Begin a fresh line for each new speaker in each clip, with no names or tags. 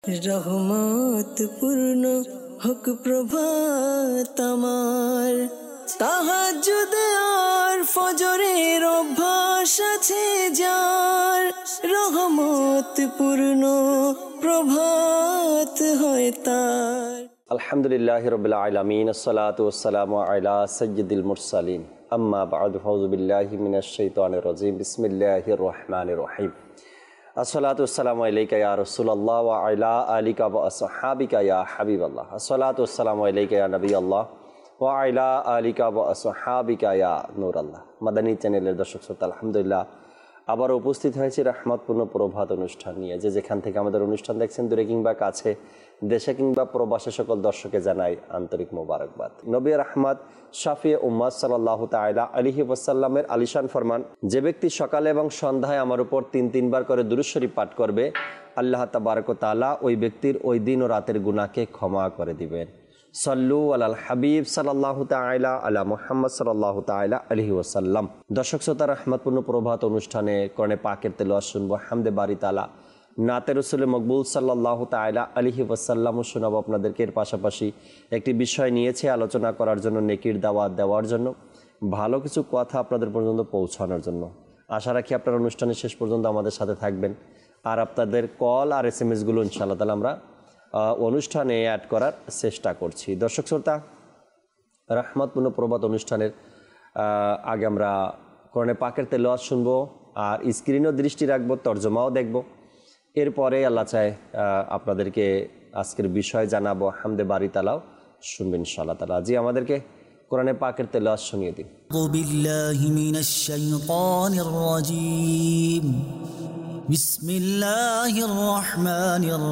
রহমত পূর্ণ হোক প্রভাত আমার, তাহাজ্জুদ আর ফজরের অভ্যাস আছে যার, রহমত পূর্ণ প্রভাত হয় তার।
আলহামদুলিল্লাহি রাব্বিল আলামিন, আসসালাতু ওয়াসসালামু আলা সাইয়্যিদিল মুরসালিন, আম্মা বা'দু, ফাউযু বিল্লাহি মিনাশ শাইতানির রাজীম, বিসমিল্লাহির রহমানির রহিম। আসসালাতু ওয়াসসালামু আলাইকা ইয়া রাসূলুল্লাহ ওয়া আলা আলিকা ওয়া আসহাবিকা ইয়া হাবিবাল্লাহ। আসসালাতু ওয়াসসালামু আলাইকা ইয়া নবিয়াল্লাহ ওয়া আলা আলিকা ওয়া আসহাবিকা ইয়া নূরাল্লাহ। মাদানী চ্যানেলের দর্শক শ্রোতা, আলহামদুলিল্লাহ আবার উপস্থিত হয়েছি রহমতপূর্ণ প্রভাত অনুষ্ঠান নিয়ে। যেখান থেকে আমাদের অনুষ্ঠান দেখছেন, দূরে কিংবা কাছে, দেশে কিংবা প্রবাসে, সকল দর্শকে জানাই আন্তরিক মোবারকবাদ। নবী রাহমাত শাফিয়ে উম্মাত সাল্লাল্লাহু তাআলা আলাইহি ওয়াসাল্লামের আলিশান ফরমান, যে ব্যক্তি সকালে এবং সন্ধ্যায় আমার উপর তিনবার করে দুরূদ শরীফ পাঠ করবে, আল্লাহ তাবারক ওয়া তাআলা ওই ব্যক্তির ওই দিন ও রাতের গুনাহকে ক্ষমা করে দিবেন। সল্লু আলাল হাবিব সাল্লাল্লাহু তাআলা আলা মুহাম্মদ সাল্লাল্লাহু তাআলা আলাইহি ওয়াসাল্লাম। দর্শক শ্রোতা, রহমতপূর্ণ প্রভাত অনুষ্ঠানে কোরআনে পাকের তেলাওয়াত শুনবো, হামদে বারি তাআলা, নাতে রাসূল মকবুল সাল্লাল্লাহু তাআলা আলাইহি ওয়াসাল্লাম শোনাবো আপনাদেরকে। এর পাশাপাশি একটি বিষয় নিয়েছে আলোচনা করার জন্য, নেকির দাওয়াত দেওয়ার জন্য, ভালো কিছু কথা আপনাদের পর্যন্ত পৌঁছানোর জন্য। আশা রাখি আপনার অনুষ্ঠানের শেষ পর্যন্ত আমাদের সাথে থাকবেন। আর আপনাদের কল আর SMS-গুলো ইনশাআল্লাহ তাআলা আমরা অনুষ্ঠানে অ্যাড করার চেষ্টা করছি। দর্শক শ্রোতা, রহমতপূর্ণ প্রভাত অনুষ্ঠানের আগে আমরা কোরআনে পাকের তেলাওয়াত শুনবো, আর স্ক্রিনও দৃষ্টি রাখবো, তর্জমাও দেখব। এরপরে আল্লাহ চায় আপনাদেরকে আজকের বিষয় জানাবো, হামদে বারি তাআলাও শুনবেন ইনশাআল্লাহ তাআলা। জি, আমাদেরকে কোরআনে পাকের তেলাওয়াত শুনিয়ে দিন।
আউযু বিল্লাহি মিনাশ শাইতানির রাজীম। বিসমিল্লাহির রহমানির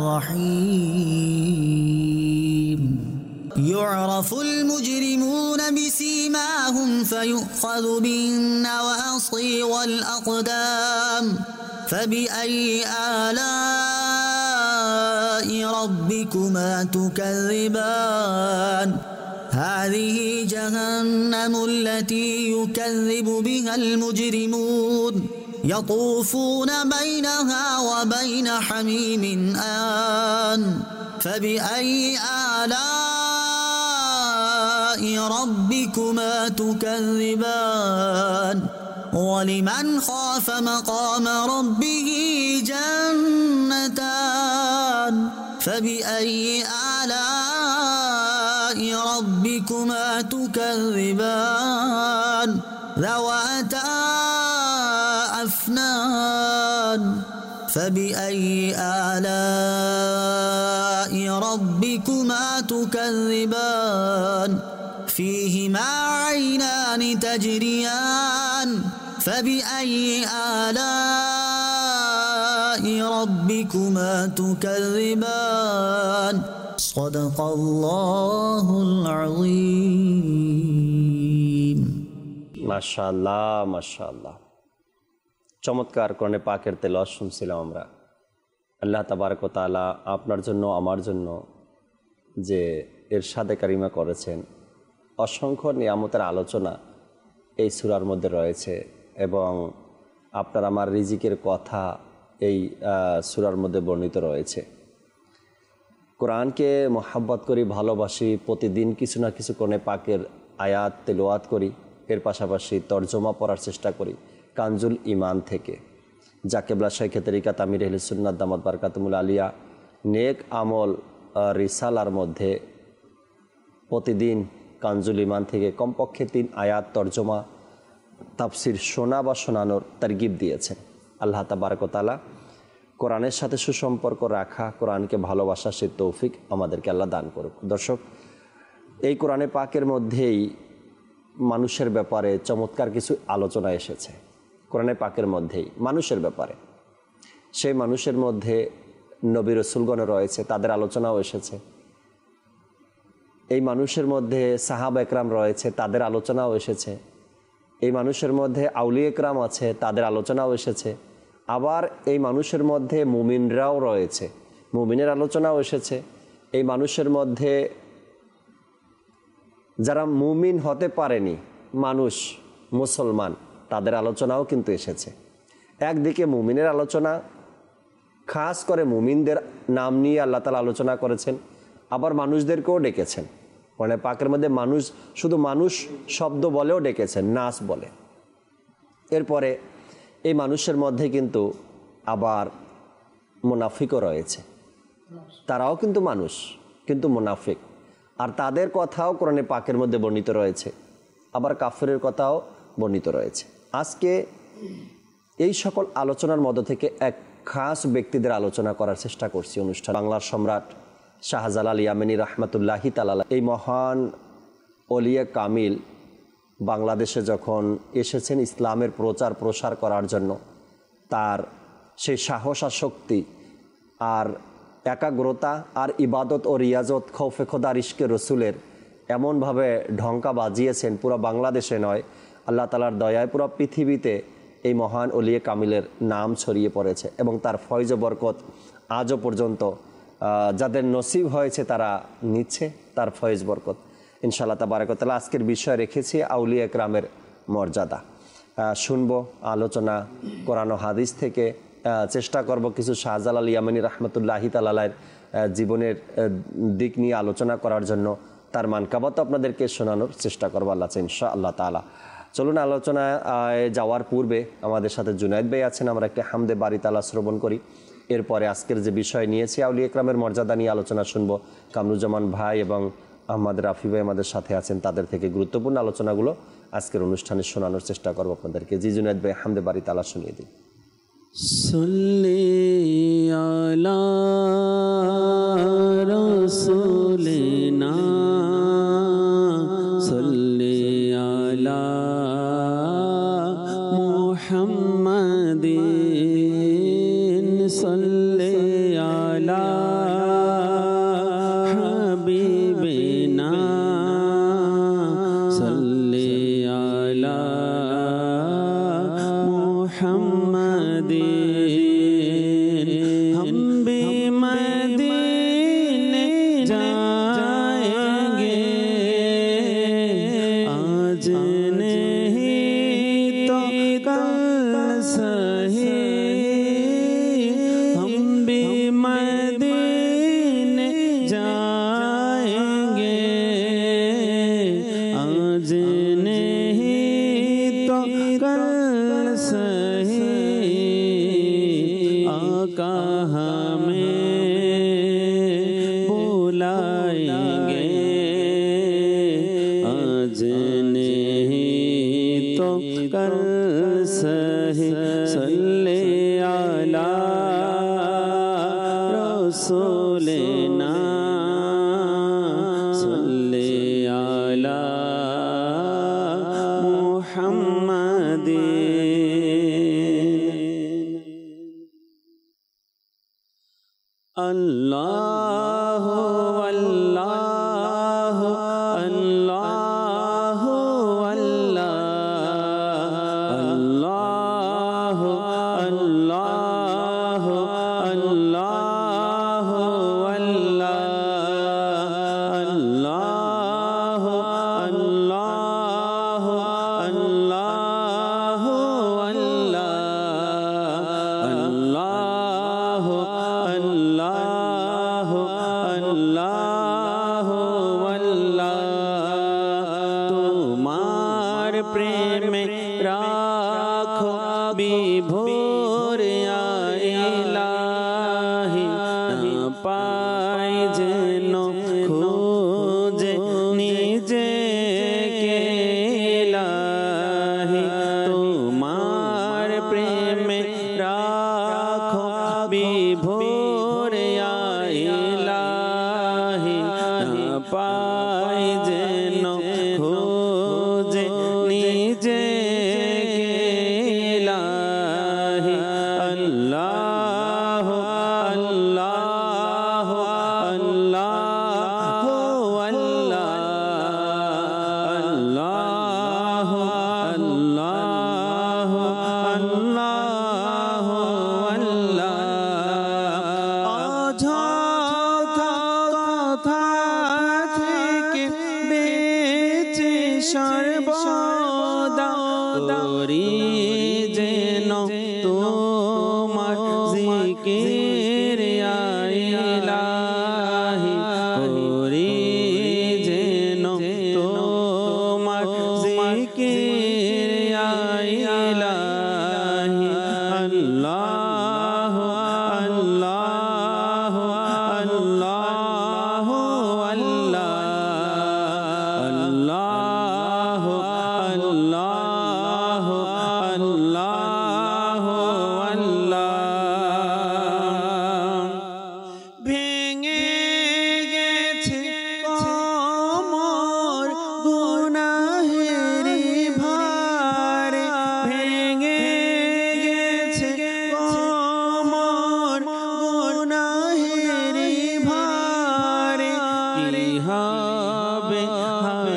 রহিম। ইউরাফুল মুজরিমুনা বিসীমাহুম ফায়ুখাযু বিন-নাওয়াসি ওয়াল আকদাম ফাবিআইয়ি আলা'i রাব্বিকুমা তুকাযযিবান হাযিহি জাহান্নামুল লাতী ইউকাযযিবু বিহাল মুজরিমুন يطوفون بينها وبين حميم آن فبأي آلاء ربكما تكذبان ولمن خاف مقام ربه جنتان فبأي آلاء ربكما تكذبان ذواتا أفنان فبأي آلاء ربكما تكذبان فيهما عينان تجريان فبأي آلاء ربكما تكذبان صدق الله العظيم।
মাশাআল্লাহ, মাশাআল্লাহ, চমৎকার কোরআনে পাকের তেলাওয়াত শুনছিলাম আমরা। আল্লাহ তাবারক ওয়া তাআলা আপনার জন্য, আমার জন্য যে ইরশাদে কারিমা করেছেন, অসংখ্য নিয়ামতের আলোচনা এই সূরার মধ্যে রয়েছে, এবং আপনার আমার রিজিকের কথা এই সূরার মধ্যে বর্ণিত রয়েছে। কোরআনকে মহব্বত করি, ভালোবাসি, প্রতিদিন কিছু না কিছু কোরআনে পাকের আয়াত তেলাওয়াত করি, এর পাশাপাশি তর্জমা পড়ার চেষ্টা করি কানজুল ইমান থেকে, যা কেবলা শাইখে তরিকাত আমির আহলে সুন্নাত দামাত বারকাতুহুল আলিয়া নেক আমল রিসালার মধ্যে প্রতিদিন কানজুল ইমান থেকে কমপক্ষে 3 আয়াত তর্জমা তাফসির শোনা বা শোনানোর তারগিব দিয়েছেন। আল্লাহ তাবারক ওয়া তাআলা কোরআনের সাথে সুসম্পর্ক রাখা, কোরআনকে ভালোবাসা, সে তৌফিক আমাদেরকে আল্লাহ দান করুক। দর্শক, এই কোরআনে পাকের মধ্যেই মানুষের ব্যাপারে চমৎকার কিছু আলোচনা এসেছে। কোরআনে পাকের মধ্যেই মানুষের ব্যাপারে, সেই মানুষের মধ্যে নবী রাসূলগণ রয়েছে, তাদের আলোচনাও এসেছে। এই মানুষের মধ্যে সাহাবা একরাম রয়েছে, তাদের আলোচনাও এসেছে। এই মানুষের মধ্যে আউলিয়া একরাম আছে, তাদের আলোচনাও এসেছে। আবার এই মানুষের মধ্যে মুমিনরাও রয়েছে, মুমিনের আলোচনাও এসেছে। এই মানুষের মধ্যে যারা মুমিন হতে পারেনি মানুষ, মুসলমান, তাদের আলোচনাও কিন্তু এসেছে। একদিকে মুমিনের আলোচনা, খাস করে মুমিনদের নাম নিয়ে আল্লাহ তাআলা আলোচনা করেছেন, আবার মানুষদেরকেও ডেকেছেন। কোরআনে পাকের মধ্যে মানুষ, শুধু মানুষ শব্দ বলেও ডেকেছেন, নাস বলে। এরপরে এই মানুষের মধ্যে কিন্তু আবার মুনাফিকও রয়েছে, তারাও কিন্তু মানুষ কিন্তু মুনাফিক, আর তাদের কথাও কোরআনে পাকের মধ্যে বর্ণিত রয়েছে, আবার কাফেরের কথাও বর্ণিত রয়েছে। আজকে এই সকল আলোচনার মধ্য থেকে এক খাস ব্যক্তিদের আলোচনা করার চেষ্টা করছি অনুষ্ঠান। বাংলার সম্রাট শাহজালাল ইয়ামানী রহমতুল্লাহি তাআলা, এই মহান ওলিয়ে কামিল বাংলাদেশে যখন এসেছেন ইসলামের প্রচার প্রসার করার জন্য, তার সেই সাহস আর শক্তি আর একাগ্রতা আর ইবাদত ও রিয়াজত খৌফে খোদা ইশকে রসুলের এমনভাবে ঢঙ্কা বাজিয়েছেন, পুরো বাংলাদেশে নয়, আল্লাহ তাআলার দয়ায় পুরো পৃথিবীতে এই মহান ওলিয়ে কামিলের নাম ছড়িয়ে পড়েছে এবং তার ফয়জ বরকত আজও পর্যন্ত যাদের নসিব হয়েছে তারা নিচ্ছে তার ফয়জ বরকত ইনশাআল্লাহ তাবারাক ওয়া তাআলা। আজকের বিষয় রেখেছি আউলিয়া একরামের মর্যাদা। শুনবো আলোচনা কোরআন ও হাদিস থেকে, চেষ্টা করব কিছু শাহজালাল ইয়ামানী রহমতুল্লাহি তাআলার জীবনের দিক নিয়ে আলোচনা করার জন্য, তার মানকাবাত আপনাদেরকে শোনানোর চেষ্টা করবো আল্লাহ ইনশাআল্লাহ তাআলা। চলুন আলোচনায় যাওয়ার পূর্বে আমাদের সাথে জুনায়েদ ভাই আছেন, আমরা একটি হামদে বারি তাআলা শ্রবণ করি। এরপরে আজকের যে বিষয় নিয়েছি আউলিয়া একরামের মর্যাদা নিয়ে আলোচনা শুনবো। কামরুজ্জামান ভাই এবং আহমদ রাফি ভাই আমাদের সাথে আছেন, তাদের থেকে গুরুত্বপূর্ণ আলোচনাগুলো আজকের অনুষ্ঠানে শোনানোর চেষ্টা করবো আপনাদেরকে। জি জুনায়েদ ভাই, হামদে বারি তাআলা শুনিয়ে দিন।
সাল্লি আলা রাসূলিনা সাল্লি আলা মুহাম্মাদিন সাল্লি আলা হাবিবিনা সাল্লি আলা মুহাম্মাদিন। हम भी मदीने जाएंगे आज नहीं तो कल सही, हम भी मदीने जाएंगे आज नहीं तो कल सही, आका हमें बुलाएंगे आज नहीं तो कल सही। सल्ले अला रसूलिना सल्ले अला मुहम्मदिन। अल्लाह अल्लाह अल्लाह अल्लाह अल्लाह अल्लाह अल्लाह अल्लाह अल्लाह अल्लाह अल्लाह अल्लाह तुम्हार प्रेम राखो विभोर इलाही, पाई जेन खोजे निजे के इलाही। तुम्हार प्रेम राखो विभोर इलाही, पाई जेन खोजे निजे के इलाही। अल्लाह अल्लाह अल्लाह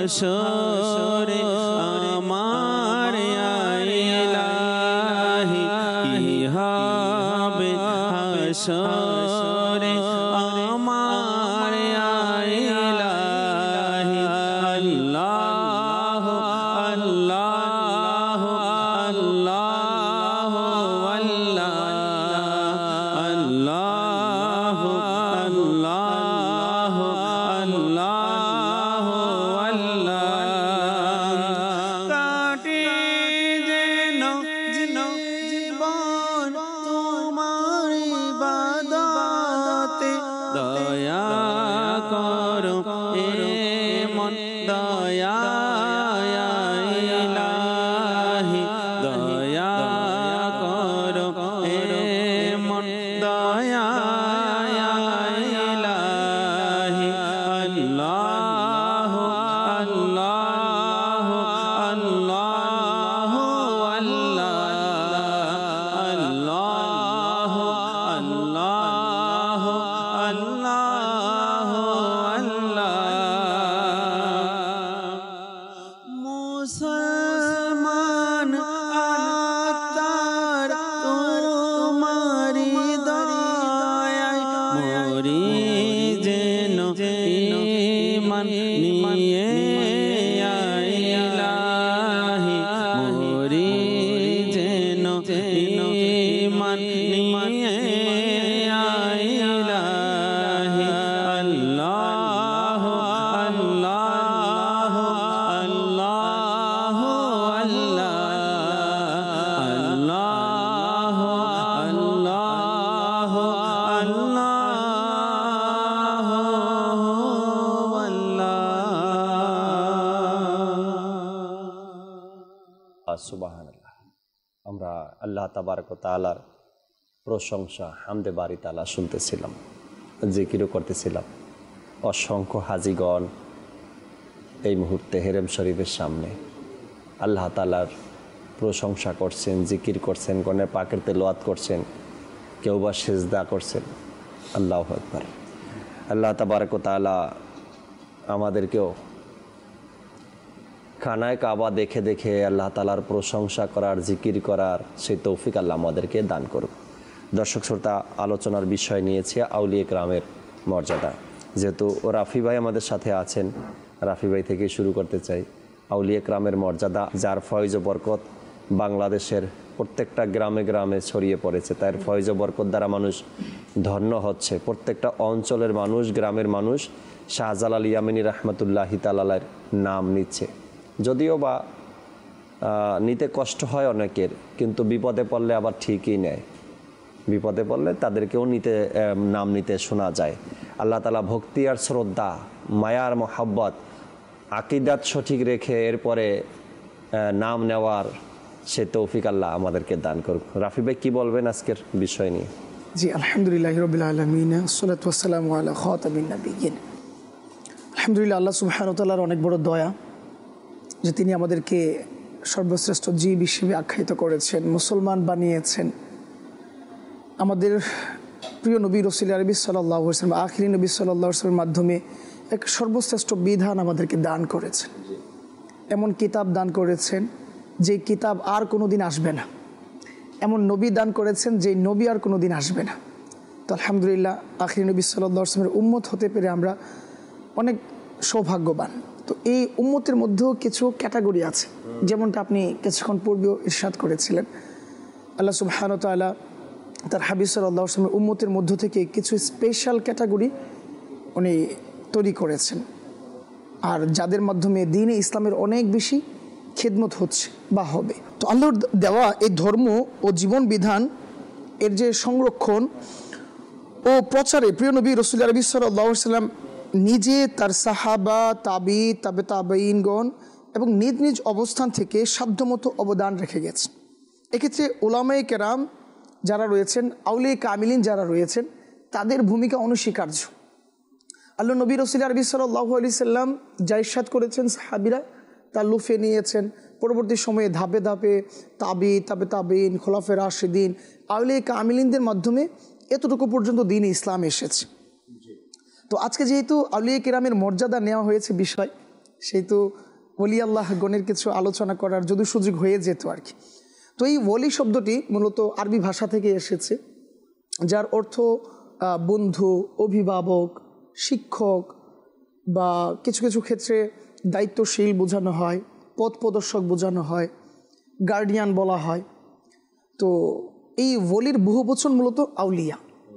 হাসরে আমার ইলাহি কি হবে হাসরে আমার ইলাহি আল্লাহ আল্লাহ আল্লাহ আল্লাহ আল্লাহ আল্লাহ আল্লাহ কাটে যেন জীবন তোমার ইবাদতে দয়া করো এমন দয়া ইলাহি দয়া করো এমন দয়া ইলাহি আল্লাহ আল্লাহ আল্লাহ আল্লাহ আল্লাহ আল্লাহ মুসলমান আত্মার তোমারি দয়ায় মরি যেন ঈমান নিয়ে ইলাহি মরি যেন ঈমান নিয়ে ইলাহি আল্লাহ আল্লাহ আল্লাহ আল্লাহ আল্লাহ
সুবহানাল্লাহ। আমরা আল্লাহ তাবারক ওয়া তাআলার প্রশংসা হামদে বারি তাআলা শুনতেছিলাম, জিকিরও করতেছিলাম। অসংখ্য হাজিগণ এই মুহূর্তে হেরেম শরীফের সামনে আল্লাহ তাআলার প্রশংসা করছেন, জিকির করছেন, কোরআন পাকের তেলাওয়াত করছেন, কেউ বা সিজদা করছেন। আল্লাহু আকবার। আল্লাহ তাবারক ওয়া তাআলা আমাদেরকেও খানায় কাবা দেখে দেখে আল্লাহ তাআলার প্রশংসা করার, জিকির করার সেই তৌফিক আল্লাহ আমাদেরকে দান করুক। দর্শক শ্রোতা, আলোচনার বিষয় নিয়েছে আউলিয়া কেরামের মর্যাদা। যেহেতু রাফি ভাই আমাদের সাথে আছেন, রাফি ভাই থেকে শুরু করতে চাই। আউলিয়া কেরামের মর্যাদা, যার ফয়েজ ও বরকত বাংলাদেশের প্রত্যেকটা গ্রামে গ্রামে ছড়িয়ে পড়েছে, তার ফয়েজ ও বরকত দ্বারা মানুষ ধন্য হচ্ছে। প্রত্যেকটা অঞ্চলের মানুষ, গ্রামের মানুষ শাহজালাল ইয়ামানী রাহমাতুল্লাহি তাআলার নাম নিচ্ছে। যদিও বা নিতে কষ্ট হয় অনেকের, কিন্তু বিপদে পড়লে আবার ঠিকই নেয়। বিপদে পড়লে তাদেরকেও নাম নিতে শোনা যায়। আল্লাহ তাআলা ভক্তি আর শ্রদ্ধা, মায়ার মোহাব্বত, আকিদাত সঠিক রেখে এরপরে নাম নেওয়ার সে তৌফিক আল্লাহ আমাদেরকে দান করুক। রাফি ভাই কি বলবেন আজকের বিষয় নিয়ে?
জি, আলহামদুলিল্লাহি রাব্বিল আলামিন, আসসালাতু ওয়াসসালামু আলা খাতামিন নাবিয়্যিন। আলহামদুলিল্লাহ, আল্লাহ সুবহানাহু ওয়া তাআলার অনেক বড় দয়া যে তিনি আমাদেরকে সর্বশ্রেষ্ঠ জীব হিসেবে আখ্যায়িত করেছেন, মুসলমান বানিয়েছেন। আমাদের প্রিয় নবী রাসূল আরবি সাল্লাল্লাহু আলাইহি ওয়াসাল্লাম, আখিরি নবী সাল্লাল্লাহু আলাইহি ওয়াসাল্লামের মাধ্যমে এক সর্বশ্রেষ্ঠ বিধান আমাদেরকে দান করেছেন। এমন কিতাব দান করেছেন যে কিতাব আর কোনো দিন আসবে না। এমন নবী দান করেছেন যে নবী আর কোনো দিন আসবে না। তো আলহামদুলিল্লাহ, আখিরি নবী সাল্লাল্লাহু আলাইহি ওয়াসাল্লামের উম্মত হতে পেরে আমরা অনেক সৌভাগ্যবান। তো এই উম্মতের মধ্যেও কিছু ক্যাটাগরি আছে, যেমনটা আপনি কিছুক্ষণ পূর্বেও ইরশাদ করেছিলেন। আল্লাহ সুবহানাহু ওয়া তাআলা তার হাবিব সাল্লাল্লাহু আলাইহি ওয়াসাল্লামের উম্মতের মধ্য থেকে কিছু স্পেশাল ক্যাটাগরি উনি তৈরি করেছেন, আর যাদের মাধ্যমে দ্বীনে ইসলামের অনেক বেশি খিদমত হচ্ছে বা হবে। তো আল্লাহর দেওয়া এই ধর্ম ও জীবন বিধান এর যে সংরক্ষণ ও প্রচারে প্রিয় নবী রাসূল আরবি সাল্লাল্লাহু আলাইহি ওয়াসাল্লাম নিজে, তার সাহাবা, তাবেঈনগণ এবং নিজ নিজ অবস্থান থেকে সাধ্যমতো অবদান রেখে গেছেন। এক্ষেত্রে উলামায়ে কেরাম যারা রয়েছেন, আউলিয়া কামিলিন যারা রয়েছেন, তাদের ভূমিকা অনস্বীকার্য। আল্লাহ নবী রাসূল আরবি সাল্লাল্লাহু আলাইহি সাল্লাম যা ইরশাদ করেছেন, সাহাবীরা তা লুফে নিয়েছেন। পরবর্তী সময়ে ধাপে ধাপে তাবেঈন, খোলাফায়ে রাশিদিন, আউলিয়া কামিলিনদের মাধ্যমে এতটুকু পর্যন্ত দ্বীন ইসলাম এসেছে। তো আজকে যেহেতু আউলিয়া কেরামের মর্যাদা নেওয়া হয়েছে বিষয়, সেই তো ওলি আল্লাহ গণের কিছু আলোচনা করার যদি সুযোগ হয়ে যেত আর কি। তো এই ওলি শব্দটি মূলত আরবি ভাষা থেকে এসেছে, যার অর্থ বন্ধু, অভিভাবক, শিক্ষক বা কিছু কিছু ক্ষেত্রে দায়িত্বশীল বোঝানো হয়, পথ প্রদর্শক বোঝানো হয়, গার্ডিয়ান বলা হয়। তো এই ওলির বহুবচন মূলত আউলিয়া,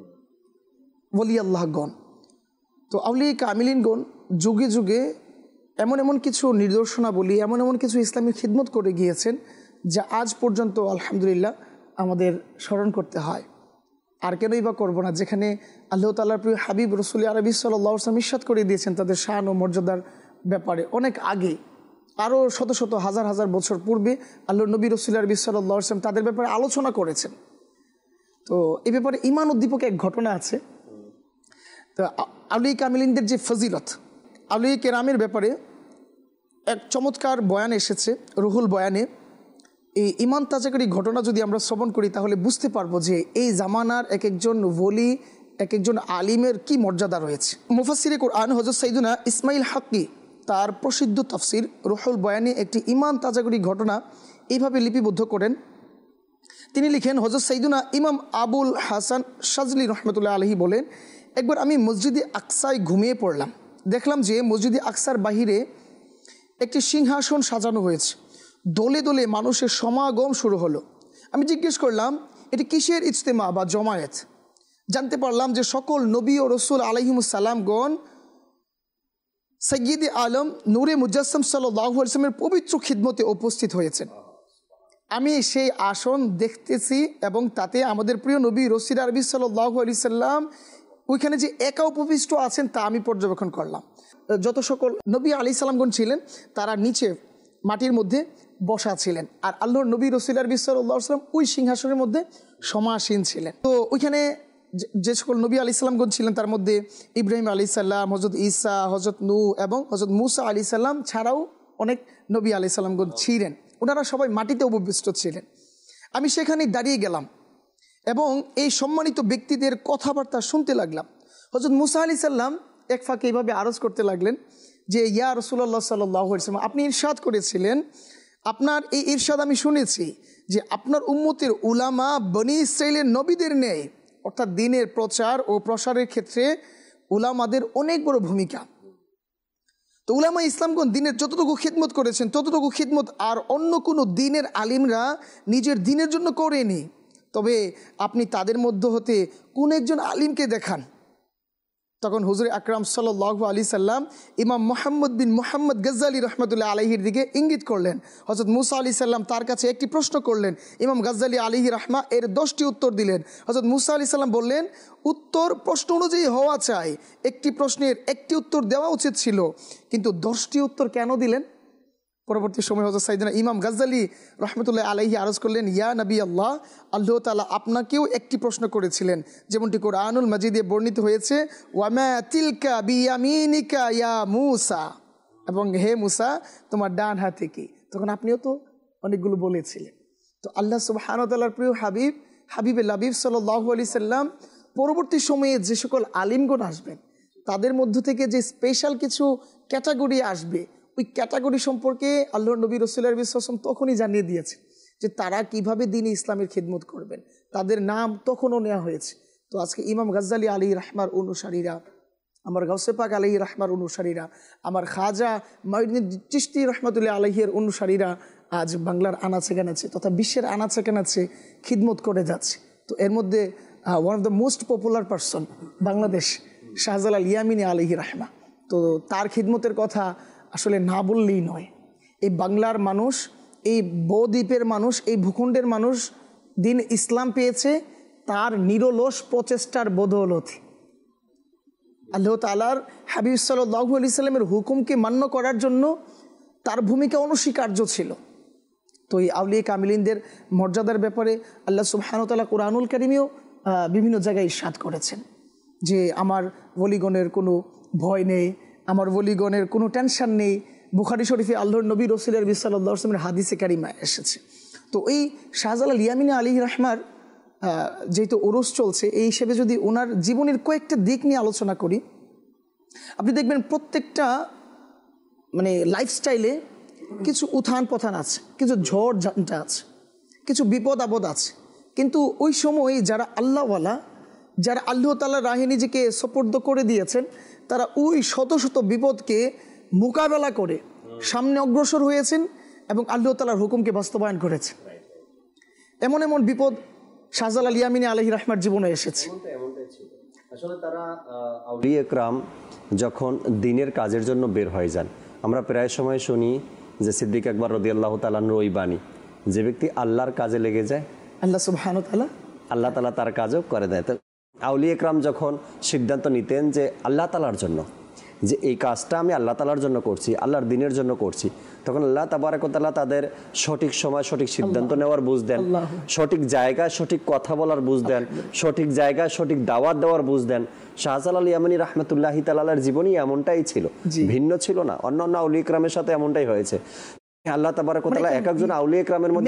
ওলি আল্লাহগণ। তো আউলিয়া কামিলিনগণ যুগে যুগে এমন এমন কিছু নিদর্শনাবলী, এমন এমন কিছু ইসলামী খিদমত করে গিয়েছেন যা আজ পর্যন্ত আলহামদুলিল্লাহ আমাদের স্মরণ করতে হয়। আর কেনই বা করবো না, যেখানে আল্লাহ তাআলার প্রিয় হাবিব রসুল আরবি সাল্লাল্লাহু আলাইহি ওয়াসাল্লাম ইরশাদ করে দিয়েছেন তাদের শান ও মর্যাদার ব্যাপারে। অনেক আগে, আরও শত শত হাজার হাজার বছর পূর্বে আল্লাহ নবী রসুল আরবি সাল্লাল্লাহু আলাইহি ওয়াসাল্লাম তাদের ব্যাপারে আলোচনা করেছেন। তো এই ব্যাপারে ঈমান উদ্দীপক এক ঘটনা আছে। তো আউলিয়া কামিলিনদের যে ফজিলত, আউলিয়া কেরামের ব্যাপারে এক চমৎকার বয়ান এসেছে রুহুল বয়ানে। এই ঈমান তাজাকারী ঘটনা যদি আমরা শ্রবণ করি তাহলে বুঝতে পারবো যে এই জামানার এক একজন ওলি, এক একজন আলিমের কি মর্যাদা রয়েছে। মুফাসসিরে কুরআন হযরত সাইয়্যিদুনা ইসমাইল হাক্কি তার প্রসিদ্ধ তাফসির রুহুল বয়ানে একটি ঈমান তাজাকারী ঘটনা এইভাবে লিপিবদ্ধ করেন। তিনি লিখেন, হযরত সাইয়্যিদুনা ইমাম আবুল হাসান শাজলি রহমতুল্লাহ আলাইহি বলেন, একবার আমি মসজিদে আকসায় ঘুমিয়ে পড়লাম। দেখলাম যে মসজিদে আকসার বাহিরে একটি সিংহাসন সাজানো হয়েছে, দলে দলে মানুষের সমাগম শুরু হলো। আমি জিজ্ঞেস করলাম এটি কিসের ইজতেমা বা জমায়েত। জানতে পারলাম যে সকল নবী ও রসুল আলাইহিমুস সালামগণ সাইয়্যিদে আলম নূরে মুজাসসাম সাল্লাল্লাহু আলাইহি ওয়াসাল্লামের পবিত্র খিদমতে উপস্থিত হয়েছেন। আমি সেই আসন দেখতেছি এবং তাতে আমাদের প্রিয় নবী রসুল আরবি সাল্লাল্লাহু আলাইহি সাল্লাম ওইখানে যে একা উপবিষ্ট আছেন তা আমি পর্যবেক্ষণ করলাম। যত সকল নবী আলাইহিস সালামগণ ছিলেন তারা নিচে মাটির মধ্যে বসা ছিলেন, আর আল্লাহর নবী রসুল আরবি সাল্লাল্লাহু আলাইহি সাল্লাম ওই সিংহাসনের মধ্যে সমাসীন ছিলেন। তো ওইখানে যে সকল নবী আলাইহিস সালামগণ ছিলেন তার মধ্যে ইব্রাহিম আলাইহিস সালাম, হযরত ঈসা, হযরত নূহ এবং হযরত মূসা আলাইহিস সালাম ছাড়াও অনেক নবী আলাইহিস সালামগণ ছিলেন। ওনারা সবাই মাটিতে উপবিষ্ট ছিলেন। আমি সেখানে দাঁড়িয়ে গেলাম এবং এই সম্মানিত ব্যক্তিদের কথাবার্তা শুনতে লাগলাম। হযরত মূসা আলাইহিস সালাম এক ফাঁকে এইভাবে আরজ করতে লাগলেন যে, ইয়া রাসূলুল্লাহ সাল্লাল্লাহু আলাইহি ওয়াসাল্লাম, আপনি ইরশাদ করেছিলেন, আপনার এই ইরশাদ আমি শুনেছি যে আপনার উম্মতের উলামা বনি ইসরাইলের নবীদের নেই, অর্থাৎ দ্বীনের প্রচার ও প্রসারের ক্ষেত্রে উলামাদের অনেক বড় ভূমিকা। তো উলামা ইসলামগণ দ্বীনের যতটুকু খিদমত করেছেন ততটুকু খিদমত আর অন্য কোনো দ্বীনের আলিমরা নিজের দ্বীনের জন্য করেনি। তবে আপনি তাদের মধ্য হতে কোন একজন আলিমকে দেখান। তখন হুজুর আকরাম সাল্লাল্লাহু আলাইহি সাল্লাম ইমাম মুহাম্মদ বিন মুহাম্মদ গজ্জালি রহমতুল্লাহ আলাইহির দিকে ইঙ্গিত করলেন। হযরত মূসা আলাইহিস সালাম তার কাছে একটি প্রশ্ন করলেন, ইমাম গজ্জালি আলাইহি রাহমা এর 10টি উত্তর দিলেন। হযরত মূসা আলাইহিস সালাম বললেন, উত্তর প্রশ্ন অনুযায়ী হওয়া চাই, একটি প্রশ্নের একটি উত্তর দেওয়া উচিত ছিল, কিন্তু 10টি উত্তর কেন দিলেন? পরবর্তী সময় হযরত সাইয়েদনা ইমাম গজ্জালি রহমতুল্লাহ আলাইহি আরজ করলেন, ইয়া নবী আল্লাহ, আল্লাহ তাআলা আপনাকেও একটি প্রশ্ন করেছিলেন, যেমনটি কোরআনুল মাজিদে বর্ণিত হয়েছে, ওয়ামা তিলকা বিয়ামিনিকা ইয়া মূসা, এবং হে মূসা তোমার ডান হাতে কি। তখন আপনিও তো অনেকগুলো বলেছিলেন। তো আল্লাহ সুবহানাহু ওয়া তাআলার প্রিয় হাবিবে লাবিব সাল্লাল্লাহু আলাইহি সাল্লাম পরবর্তী সময়ে যে সকল আলিমগণ আসবেন তাদের মধ্য থেকে যে স্পেশাল কিছু ক্যাটাগরি আসবে, ওই ক্যাটাগরি সম্পর্কে আল্লাহর নবী রাসূল সাল্লাল্লাহু আলাইহি ওয়াসাল্লাম তখনই জানিয়ে দিয়েছে যে তারা কিভাবে দ্বীন ইসলামের খিদমত করবেন। তাদের নাম তখনও নেওয়া হয়েছে। তো আজকে ইমাম গজ্জালি আলাইহি রাহমার অনুসারীরা, আমার গাউসে পাক আলাইহি রাহমার অনুসারীরা, আমার খাজা মাইনুদ্দিন চিশতি রহমাতুল্লাহ আলাইহির অনুসারীরা আজ বাংলার আনাচে কানাচে তথা বিশ্বের আনাচে কানাচে খিদমত করে যাচ্ছে। তো এর মধ্যে one of the most popular person Bangladesh, Shahjalal Yamini আলাইহি রাহমা। তো তার খিদমতের কথা আসলে না বললেই নয়। এই বাংলার মানুষ, এই বদ্বীপের মানুষ, এই ভূখণ্ডের মানুষ দ্বীন ইসলাম পেয়েছে তার নিরলস প্রচেষ্টার বদৌলতে। আল্লাহ তাআলার হাবিব সাল্লাল্লাহু আলাইহি সাল্লামের হুকুমকে মান্য করার জন্য তার ভূমিকা অনস্বীকার্য ছিল। তো এই আউলিয়া কামিলিনদের মর্যাদার ব্যাপারে আল্লাহ সুবহানাহু ওয়া তাআলা কুরআনুল কারীমেও বিভিন্ন জায়গায় ইরশাদ করেছেন যে আমার ওলিগণের কোনো ভয় নেই, আমার ওলিগণের কোনো টেনশন নেই। বুখারী শরীফে আল্লাহর নবী রাসূল সাল্লাল্লাহু আলাইহি ওয়াসাল্লামের হাদিসে কারিমা এসেছে। তো এই শাহজালাল ইয়ামিনী আলাইহি রাহমার যেহেতু ওরস চলছে, এই হিসেবে যদি ওনার জীবনের কয়েকটা দিক নিয়ে আলোচনা করি, আপনি দেখবেন প্রত্যেকটা মানে লাইফস্টাইলে কিছু উত্থান পথান আছে, কিছু ঝড় ঝঞ্ঝা আছে, কিছু বিপদ আপদ আছে, কিন্তু ওই সময় যারা আল্লাহওয়ালা, যারা আল্লাহ তাআলার রাহে নিজেকে সুপর্দ করে দিয়েছেন, তারা ওই শত শত বিপদকে মোকাবেলা করে সামনে অগ্রসর হয়েছেন এবং আল্লাহ তাআলার হুকুমকে বাস্তবায়ন করেছেন। এমন এমন বিপদ শাহজালাল ইয়ামিনী আলাইহির রাহমার জীবনে এসেছে।
আসলে তারা আউলিয়া ইকরাম যখন দিনের কাজের জন্য বের হয়ে যান, আমরা প্রায় সময় শুনি যে সিদ্দিক আকবর রাদিয়াল্লাহু তাআলা আনহু ওই বাণী, যে ব্যক্তি আল্লাহর কাজে লেগে যায়
আল্লাহ সুবহানাহু ওয়া তাআলা
আল্লাহ তাআলা তার কাজও করে দেয়। তো আউলিয়া ইকরাম যখন সিদ্ধান্ত নিতেন যে আল্লাহ তাআলার জন্য, যে এই কাজটা আমি আল্লাহ তাআলার জন্য করছি, আল্লাহর দিনের জন্য করছি, তখন আল্লাহ তাবারক ওয়া তাআলা তাদের সঠিক সময় সঠিক সিদ্ধান্ত নেওয়ার বুঝ দেন, সঠিক জায়গায় সঠিক কথা বলার বুঝ দেন, সঠিক জায়গায় সঠিক দাওয়াত দেওয়ার বুঝ দেন। শাহজালাল ইয়ামানী রাহমাতুল্লাহি তাআলার জীবনী এমনটাই ছিল, ভিন্ন ছিল না। অন্যান্য আউলিয়া ইকরামের সাথে এমনটাই হয়েছে। আল্লাহ তাবারক ওয়া তাআলা এক একজন আউলিয়া ইকরামের মধ্যে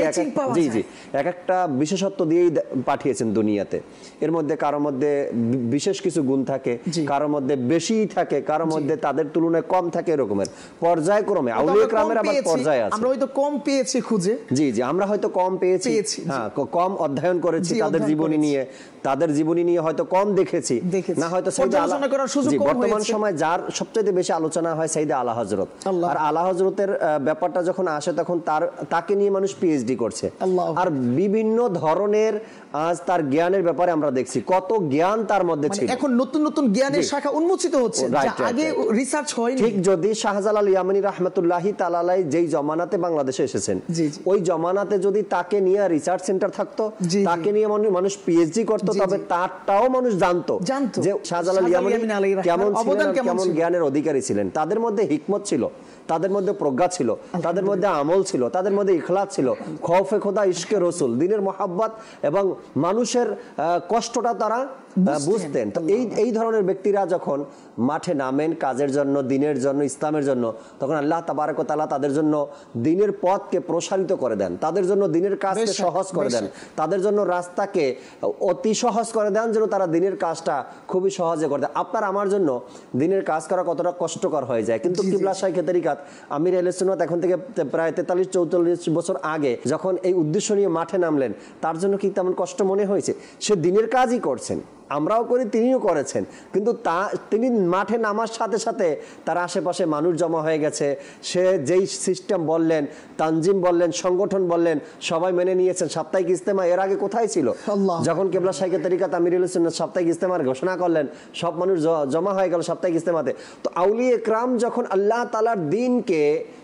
এক একটা বিশেষত্ব দিয়েই পাঠিয়েছেন দুনিয়াতে। এর মধ্যে কারো মধ্যে বিশেষ কিছু গুণ থাকে, কারো মধ্যে বেশিই থাকে, কারো মধ্যে তাদের তুলনায় কম থাকে, এরকমের পর্যায়ক্রমে আউলিয়া ইকরামের আবার পর্যায় আছে।
আমরা হয়তো কম পেয়েছি খুঁজে,
আমরা হয়তো কম পেয়েছি, হ্যাঁ, কম অধ্যয়ন করেছি তাদের জীবনী নিয়ে, তাদের জীবনী নিয়ে হয়তো কম দেখেছি, না হয়তো বর্তমান সময় যার সবচেয়ে বেশি আলোচনা হয় সাইয়েদে আলা হযরত। আর আলা হযরতের ব্যাপারটা যখন আসে তখন তাকে নিয়ে মানুষ পিএইচডি করছে, আর বিভিন্ন ধরনের আজ তার জ্ঞানের ব্যাপারে আমরা দেখছি কত জ্ঞান তার মধ্যে ছিল।
এখন নতুন নতুন জ্ঞানের শাখা উন্মোচিত হচ্ছে, যা আগে রিসার্চ হয়নি।
ঠিক যদি শাহজালাল ইয়ামানী রাহমাতুল্লাহি তাআলা আলাইহি যেই জমানাতে বাংলাদেশে এসেছেন, ওই জমানাতে যদি তাকে নিয়ে রিসার্চ সেন্টার থাকতো, তাকে নিয়ে মানুষ পিএইচডি করতো, তবে তারটাও মানুষ জানতো যে শাহজালাল ইয়ামানী কেমন ছিলেন, কেমন জ্ঞানের অধিকারী ছিলেন। তাদের মধ্যে হিকমত ছিল, তাদের মধ্যে প্রজ্ঞা ছিল, তাদের মধ্যে আমল ছিল, তাদের মধ্যে ইখলাস ছিল, খৌফে খোদা, ইশকে রসুল, দিনের মহাব্বত এবং মানুষের কষ্টটা তারা বুঝতেন। তো এই ধরনের ব্যক্তিরা যখন মাঠে নামেন কাজের জন্য, দিনের জন্য, ইসলামের জন্য, তখন আল্লাহ তাবারক ওয়া তাআলা তাদের জন্য দিনের পথকে প্রসারিত করে দেন, তাদের জন্য দিনের কাজকে সহজ করে দেন, তাদের জন্য রাস্তাকে অতি সহজ করে দেন, যেন তারা দিনের কাজটা খুবই সহজে করে দেন। আপনার আমার জন্য দিনের কাজ করা কতটা কষ্টকর হয়ে যায়, কিন্তু কিবলা শাইখে তরিকাত আমির আহলে সুন্নাত এখন থেকে প্রায় 43-44 বছর আগে যখন এই উদ্দেশ্য নিয়ে মাঠে নামলেন, তার জন্য কি তেমন কষ্ট মনে হয়েছে? সে দিনের কাজই করছেন, আমরাও করি, তিনিও করেছেন, কিন্তু তিনি মাঠে নামার সাথে সাথে তার আশেপাশে মানুষ জমা হয়ে গেছে। সে যেই সিস্টেম বললেন, তানজিম বললেন, সংগঠন বললেন, সবাই মেনে নিয়েছেন। সাপ্তাহিক ইজতেমা এর আগে কোথায় ছিল? যখন কিবলা শাইখে তরিকাত আমির আহলে সুন্নাত সাপ্তাহিক ইজতেমার ঘোষণা করলেন, সব মানুষ জমা হয়ে গেল সাপ্তাহিক ইজতেমাতে। তো আউলিয়া ইকরাম যখন আল্লাহ তাআলার দ্বীনকে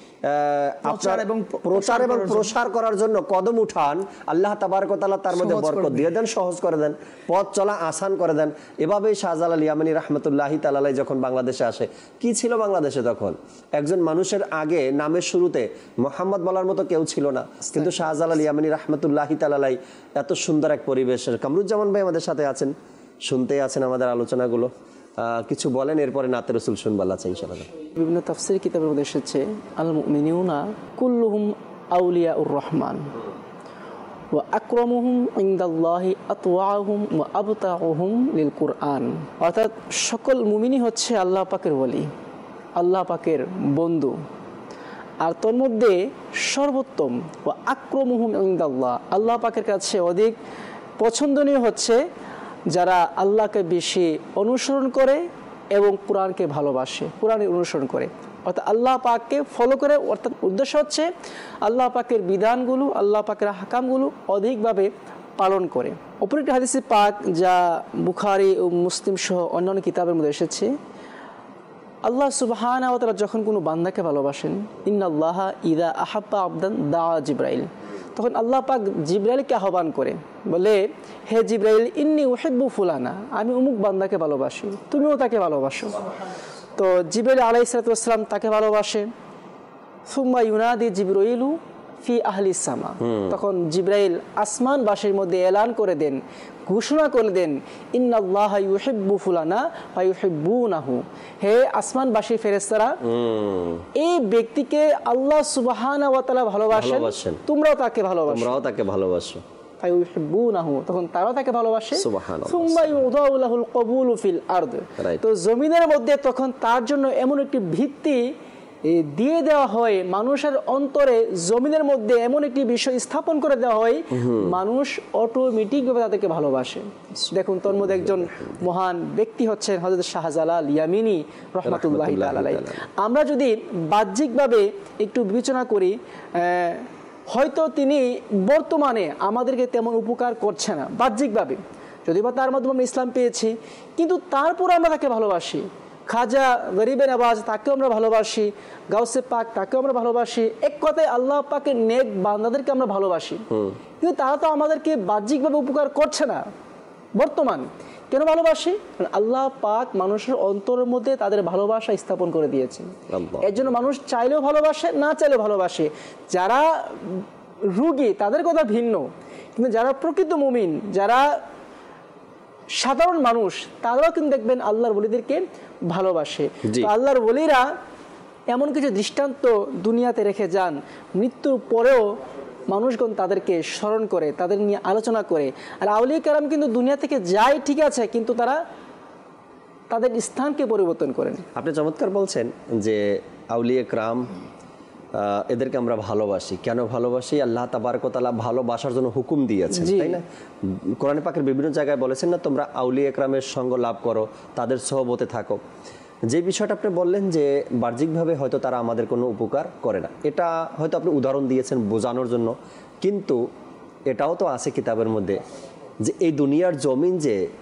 প্রচার এবং প্রসার করার জন্য কদম উঠান, আল্লাহ তাবারক ওয়া তাআলা তার মধ্যে বরকত দিয়ে দেন, সহজ করে দেন, পথ চলা আসান করে দেন। এভাবেই শাহজালাল ইয়ামানী রাহমাতুল্লাহি তাআলা আলাইহি যখন বাংলাদেশে আসে, কি ছিল বাংলাদেশে তখন? একজন মানুষের আগে নামের শুরুতে মুহাম্মদ বলার মতো কেউ ছিল না, কিন্তু শাহজালাল ইয়ামানী রাহমাতুল্লাহি তাআলা আলাইহি এত সুন্দর এক পরিবেশের। কামরুজ্জামান ভাই আমাদের সাথে আছেন, শুনতে আছেন আমাদের আলোচনাগুলো, কিছু বলেন, এরপরে নাতে রাসূল শুনবার আছে ইনশাআল্লাহ।
বিভিন্ন তাফসীর কিতাবের মধ্যে এসেছে আল মুমিনুনা কুল্লুহুম আউলিয়াউর রহমান ওয়া আকরামুহুম ইনদাল্লাহি আতওয়াহুম ওয়া আবতাউহুম লিল কুরআন। অর্থাৎ সকল মুমিনই হচ্ছে আল্লাহ পাকের ওলি, আল্লাহ পাকের বন্ধু, আর তোর মধ্যে সর্বোত্তম ওয়া আকরামুহুম ইনদাল্লাহ, আল্লাহ পাকের কাছে অধিক পছন্দনীয় হচ্ছে যারা আল্লাহকে বেশি অনুসরণ করে এবং কোরআনকে ভালোবাসে, কোরআনের অনুসরণ করে, অর্থাৎ আল্লাহ পাককে ফলো করে। অর্থাৎ উদ্দেশ্য হচ্ছে আল্লাহ পাকের বিধানগুলো, আল্লাহ পাকের হাকামগুলো অধিকভাবে পালন করে। অপর একটি হাদিসে পাক যা বুখারী ও মুসলিম সহ অন্যান্য কিতাবের মধ্যে এসেছে, আল্লাহ সুবহানাহু ওয়া তাআলা যখন কোনো বান্দাকে ভালোবাসেন, ইন্নাল্লাহা ইযা আহাব্বা আবদান দাআ জিবরাইল, তখন আল্লাহ পাক জিবরাইলকে আহ্বান করে, বলে, হে জিবরাইল, ইন্নী উহিব্বু ফুলানা, আমি অমুক বান্দাকে ভালোবাসি, তুমিও তাকে ভালোবাসো। তো জিবরাইল আলাইহিস সালাম তাকে ভালোবাসে। সুম্মা ইউনাদি জিবরাইলু ফি আহলিস সামা, তখন জিবরাইল আসমানবাসীর মধ্যে এলান করে দেন, ঘোষণা করে দেন, ইন্নাল্লাহা ইউহিব্বু ফুলানা ওয়া ইউহিব্বুনাহু, হে আসমানবাসী ফেরেশতারা, এই ব্যক্তিকে আল্লাহ সুবহানাহু ওয়া তাআলা ভালোবাসেন, তোমরাও তাকে ভালোবাসো। তখন তারাও তাকে ভালোবাসে। তো জমিনের মধ্যে তখন তার জন্য এমন একটি ভিত্তি দিয়ে দেওয়া হয়, মানুষের অন্তরে জমিনের মধ্যে এমন একটি বিষয় স্থাপন করে দেওয়া হয়, মানুষ অটোমেটিকভাবে তাদেরকে ভালোবাসে। দেখুন, তোর মধ্যে একজন মহান ব্যক্তি হচ্ছেন হযরত শাহজালাল ইয়ামিনী রহমাতুল্লাহি তাআলা আলাইহি। আমরা যদি বাহ্যিকভাবে একটু বিবেচনা করি, হয়তো তিনি বর্তমানে আমাদেরকে তেমন উপকার করছে না বাহ্যিকভাবে, যদিও বা তার মাধ্যমে আমরা ইসলাম পেয়েছি, কিন্তু তারপর আমরা তাকে ভালোবাসি। খাজা গরিবে নওয়াজ, তাকেও আমরা ভালোবাসি। গাউসে পাক, তাকেও আমরা ভালোবাসি। এক কথায় আল্লাহ পাকের নেক বান্দাদেরকে আমরা ভালোবাসি, কিন্তু তারা তো আমাদেরকে বাহ্যিকভাবে উপকার করছে না বর্তমান। কেন ভালোবাসি? আল্লাহ পাক মানুষের অন্তরের মধ্যে তাদের ভালোবাসা স্থাপন করে দিয়েছেন। এর জন্য মানুষ চাইলেও ভালোবাসে, না চাইলেও ভালোবাসে। যারা রোগী তাদের কথা ভিন্ন, কিন্তু যারা প্রকৃত মুমিন, যারা সাধারণ মানুষ, তারাও কিন্তু দেখবেন আল্লাহর ওলিদেরকে ভালোবাসে। আল্লাহর ওলিরা এমন কিছু দৃষ্টান্ত দুনিয়াতে রেখে যান, মৃত্যুর পরেও মানুষগণ তাদেরকে স্মরণ করে, তাদের নিয়ে আলোচনা করে। আর আউলিয়া কেরাম কিন্তু দুনিয়া থেকে যায় ঠিক আছে, কিন্তু তারা তাদের স্থানকে পরিবর্তন করেন।
আপনি চমৎকার বলছেন যে আউলিয়া কেরাম এদেরকে আমরা ভালোবাসি। কেন ভালোবাসি? আল্লাহ তাবারক ওয়া তাআলা ভালোবাসার জন্য হুকুম দিয়েছেন, তাই না? কোরআন পাকের বিভিন্ন জায়গায় বলেছেন না, তোমরা আউলিয়া কেরামের সঙ্গ লাভ করো, তাদের সহবতে থাকো। যে বিষয়টা আপনি বললেন যে বাহ্যিকভাবে হয়তো তারা আমাদের কোনো উপকার করে না, এটা হয়তো আপনি উদাহরণ দিয়েছেন বোঝানোর জন্য, কিন্তু এটাও তো আছে কিতাবের মধ্যে যে এই দুনিয়ার জমিন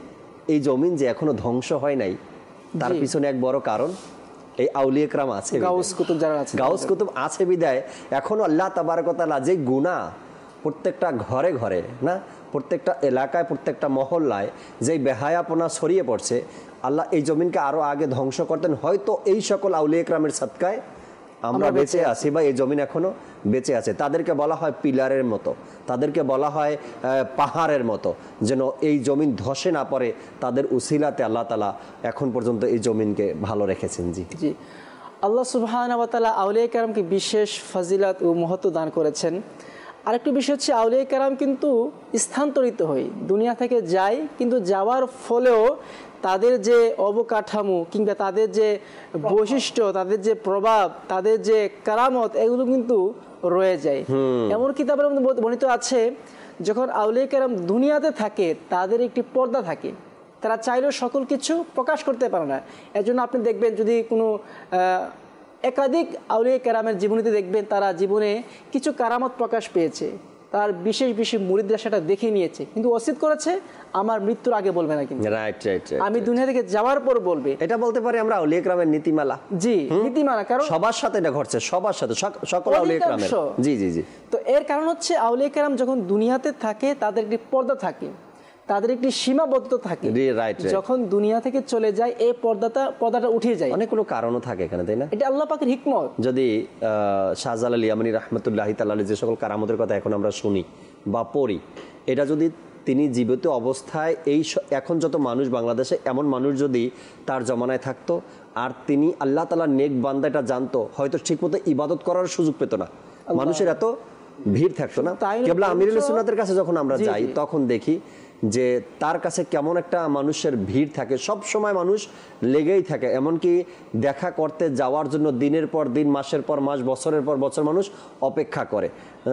যে এখনো ধ্বংস হয় নাই, তার পিছনে এক বড় কারণ এই আউলিয়া কেরাম আছে,
গাউস কুতুব যারা আছে,
গাউস কুতুব আছে বিদায় এখনো আল্লাহ তাবারক ওয়া তাআলা যে গুনাহ প্রত্যেকটা ঘরে ঘরে না, প্রত্যেকটা এলাকায়, প্রত্যেকটা মহল্লায় যে বেহায়াপনা ছড়িয়ে পড়ছে, আল্লাহ এই জমিনকে আরো আগে ধ্বংস করতেন, হয়তো এই সকল আউলিয়া কেরামের সদকায় আমরা বেঁচে আছি বা এই জমিন এখনো বেঁচে আছে। তাদেরকে বলা হয় পিলারের মতো, তাদেরকে বলা হয় পাহাড়ের মতো, যেন এই জমিন ধসে না পড়ে। তাদের উসিলাতে আল্লাহ তাআলা এখন পর্যন্ত এই জমিনকে ভালো রেখেছেন। জি
জি, আল্লাহ সুবহানাহু ওয়া তাআলা আউলিয়া কেরামকে বিশেষ ফজিলত ও মহত্ব দান করেছেন। আরেকটি বিষয় হচ্ছে আউলিয়া কেরাম কিন্তু স্থানান্তরিত হয়, দুনিয়া থেকে যায়, কিন্তু যাওয়ার ফলেও তাদের যে অবকাঠামো কিংবা তাদের যে বৈশিষ্ট্য, তাদের যে প্রভাব, তাদের যে কারামত, এগুলো কিন্তু রয়ে যায়। এমন কিতাবের মধ্যে বর্ণিত আছে, যখন আউলিয়া কেরাম দুনিয়াতে থাকে তাদের একটি পর্দা থাকে, তারা চাইলেও সকল কিছু প্রকাশ করতে পারে না। এর জন্য আপনি দেখবেন যদি কোনো একাধিক আউলিয়া কেরামের জীবনীতে দেখবেন তারা জীবনে কিছু কারামত প্রকাশ পেয়েছে, তার বিশেষ বিশেষ মুরিদরা সেটা দেখে নিয়েছে, কিন্তু ওসিয়ত করেছে আমার মৃত্যুর আগে বলবে না, কিন্তু আমি দুনিয়া থেকে যাওয়ার পর বলবে।
এটা বলতে পারি আমরা আউলিয়া কেরামের নীতিমালা।
জি, নীতিমালা, কারণ
সবার সাথে এটা ঘটছে, সবার সাথে, সকল আউলিয়া কেরামের। জি জি জি।
তো এর কারণ হচ্ছে আউলিয়া কেরাম যখন দুনিয়াতে থাকে তাদের একটি পর্দা থাকে, তাদের একটি সীমাবদ্ধ থাকে। যখন দুনিয়া থেকে চলে যায় এই পর্দাটা উঠে যায়।
অনেকগুলো কারণও থাকে এখানে, তাই না?
এটা আল্লাহ পাকের হিকমত।
যদি শাহজালাল ইয়ামানী রাহমাতুল্লাহি তাআলা যে সকল কারামতের কথা এখন আমরা শুনি বা পড়ি, এটা যদি তিনি জীবিত অবস্থায় এখন যত মানুষ বাংলাদেশে, এমন মানুষ যদি তার জমানায় থাকতো আর তিনি আল্লাহ তাআলার নেক বান্দা এটা জানতো, হয়তো ঠিকমতো ইবাদত করার সুযোগ পেত না, মানুষের এত ভিড় থাকতো না। কেবলা আমিরুল সুন্নাতের কাছে যখন আমরা যাই তখন দেখি যে তার কাছে কেমন একটা মানুষের ভিড় থাকে, সব সময় মানুষ লেগেই থাকে, এমনকি দেখা করতে যাওয়ার জন্য দিনের পর দিন, মাসের পর মাস, বছরের পর বছর মানুষ অপেক্ষা করে।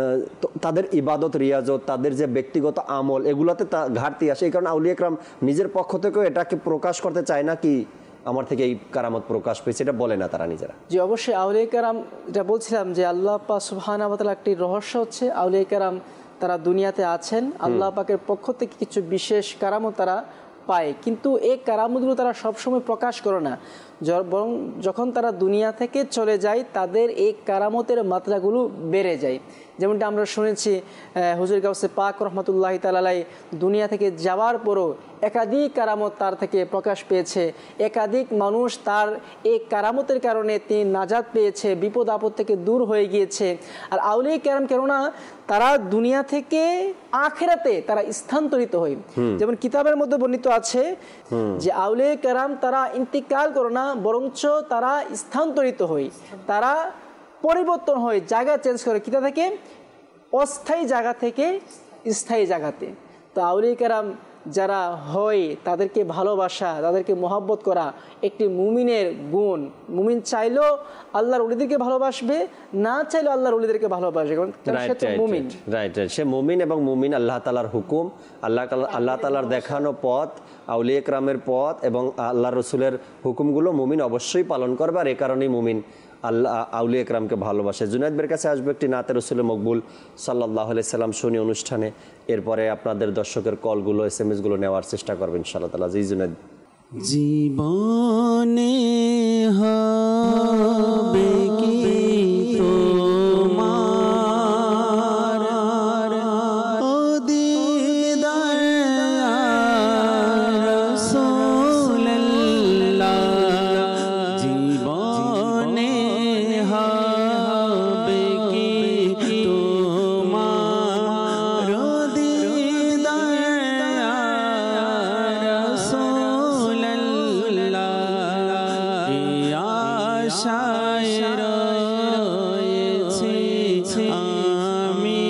তাদের ইবাদত, রিয়াজত, তাদের যে ব্যক্তিগত আমল, এগুলাতে ঘাটতি আসে। এই কারণে আউলিয়া কেরাম নিজের পক্ষ থেকেও এটাকে প্রকাশ করতে চায় না কি আমার থেকে এই কারামত প্রকাশ পেয়েছে, এটা বলে না তারা নিজেরা।
জি অবশ্যই আউলিয়া কেরাম, এটা বলছিলাম যে আল্লাহ পাক সুবহানাহু ওয়া তাআলা একটি রহস্য হচ্ছে আউলিয়া কেরাম তারা দুনিয়াতে আছেন, আল্লাহ পাকের পক্ষ থেকে কিছু বিশেষ কারামত তারা পায়, কিন্তু এই কারামতগুলো তারা সবসময় প্রকাশ করে না, বরং যখন তারা দুনিয়া থেকে চলে যায় তাদের এই কারামতের মাত্রাগুলো বেড়ে যায়। যেমনটা আমরা শুনেছি হুজুর গাউসে পাক রহমাতুল্লাহি তাআলা আলাইহি দুনিয়া থেকে যাওয়ার পরও একাধিক কারামত তার থেকে প্রকাশ পেয়েছে, একাধিক মানুষ তার এই কারামতের কারণে তিনি নাজাত পেয়েছে, বিপদ আপদ থেকে দূর হয়ে গিয়েছে। আর আউলিয়া কেরাম কেননা তারা দুনিয়া থেকে আখিরাতে তারা স্থানান্তরিত হয়। যেমন কিতাবের মধ্যে বর্ণিত আছে যে আউলিয়া কেরাম তারা ইন্তিকাল করে না, বরঞ্চ তারা স্থানান্তরিত হয়, তারা পরিবর্তন হয়, জায়গা চেঞ্জ করে, কিতা থেকে অস্থায়ী জায়গা থেকে স্থায়ী জায়গাতে। তো আউলিয়া কেরাম যারা হয় তাদেরকে ভালোবাসা, তাদেরকে মহব্বত করা একটি মুমিনের গুণ। মুমিন চাইলেও আল্লাহর ওলিদেরকে ভালোবাসবে, না চাইলেও আল্লাহর ওলিদেরকে ভালোবাসবে, কারণ সে তো মুমিন।
রাইট, সে মুমিন এবং মুমিন আল্লাহ তাআলার হুকুম, আল্লাহ তাআলার দেখানো পথ, আউলিয়া কেরামের পথ এবং আল্লাহ রসুলের হুকুমগুলো মুমিন অবশ্যই পালন করবে। আর এ কারণেই মুমিন আল্লাহ আউলিয়া কেরামকে ভালোবাসে। জুনায়েদ ভাইয়ের কাছে আসবে একটি নাতে রসুলের মকবুল সাল্লাল্লাহু আলাইহি সাল্লাম শুনি অনুষ্ঠানে, এরপরে আপনাদের দর্শকের কলগুলো SMS গুলো নেওয়ার চেষ্টা করবেন ইনশাআল্লাহ তাআলা। জি জুনায়েদ।
জীবনে হবে কি তোমার ও দিদার রাসূলুল্লাহ, জীবনে হবে কি তোমার ও দিদার আশায় রয়েছি আমি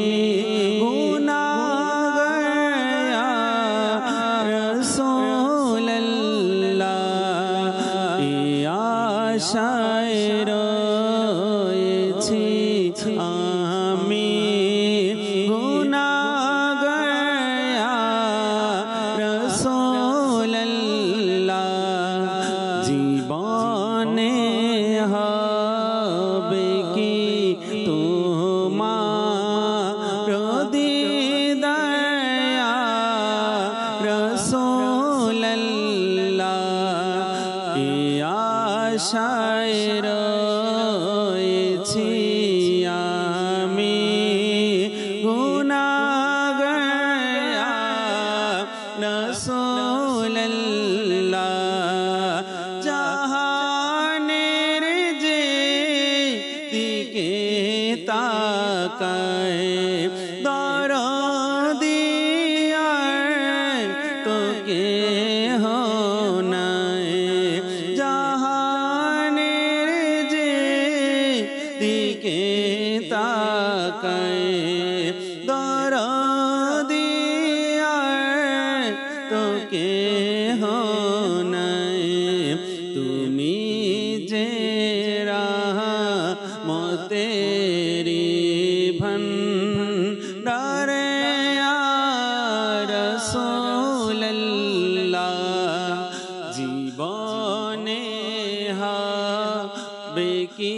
গুনাহগার রাসূলুল্লাহ, আশায় রয়েছি আমি গুনাহগার রাসূলুল্লাহ, জীবনে হবে কি তোমার দিদার রাসূলুল্লাহ, আশায় রয়েছি আমি গুনাহগার রাসূলুল্লাহ, জাহানের যে দিকে তাকায় দরদি আর তোকে নাই, জাহানের যে দিকে তাকায় দরদি আর তোকে নাই, তুমি যে রাহমতেরি ভান্ডারে রাসূলুল্লাহ, জীবনে হবে কি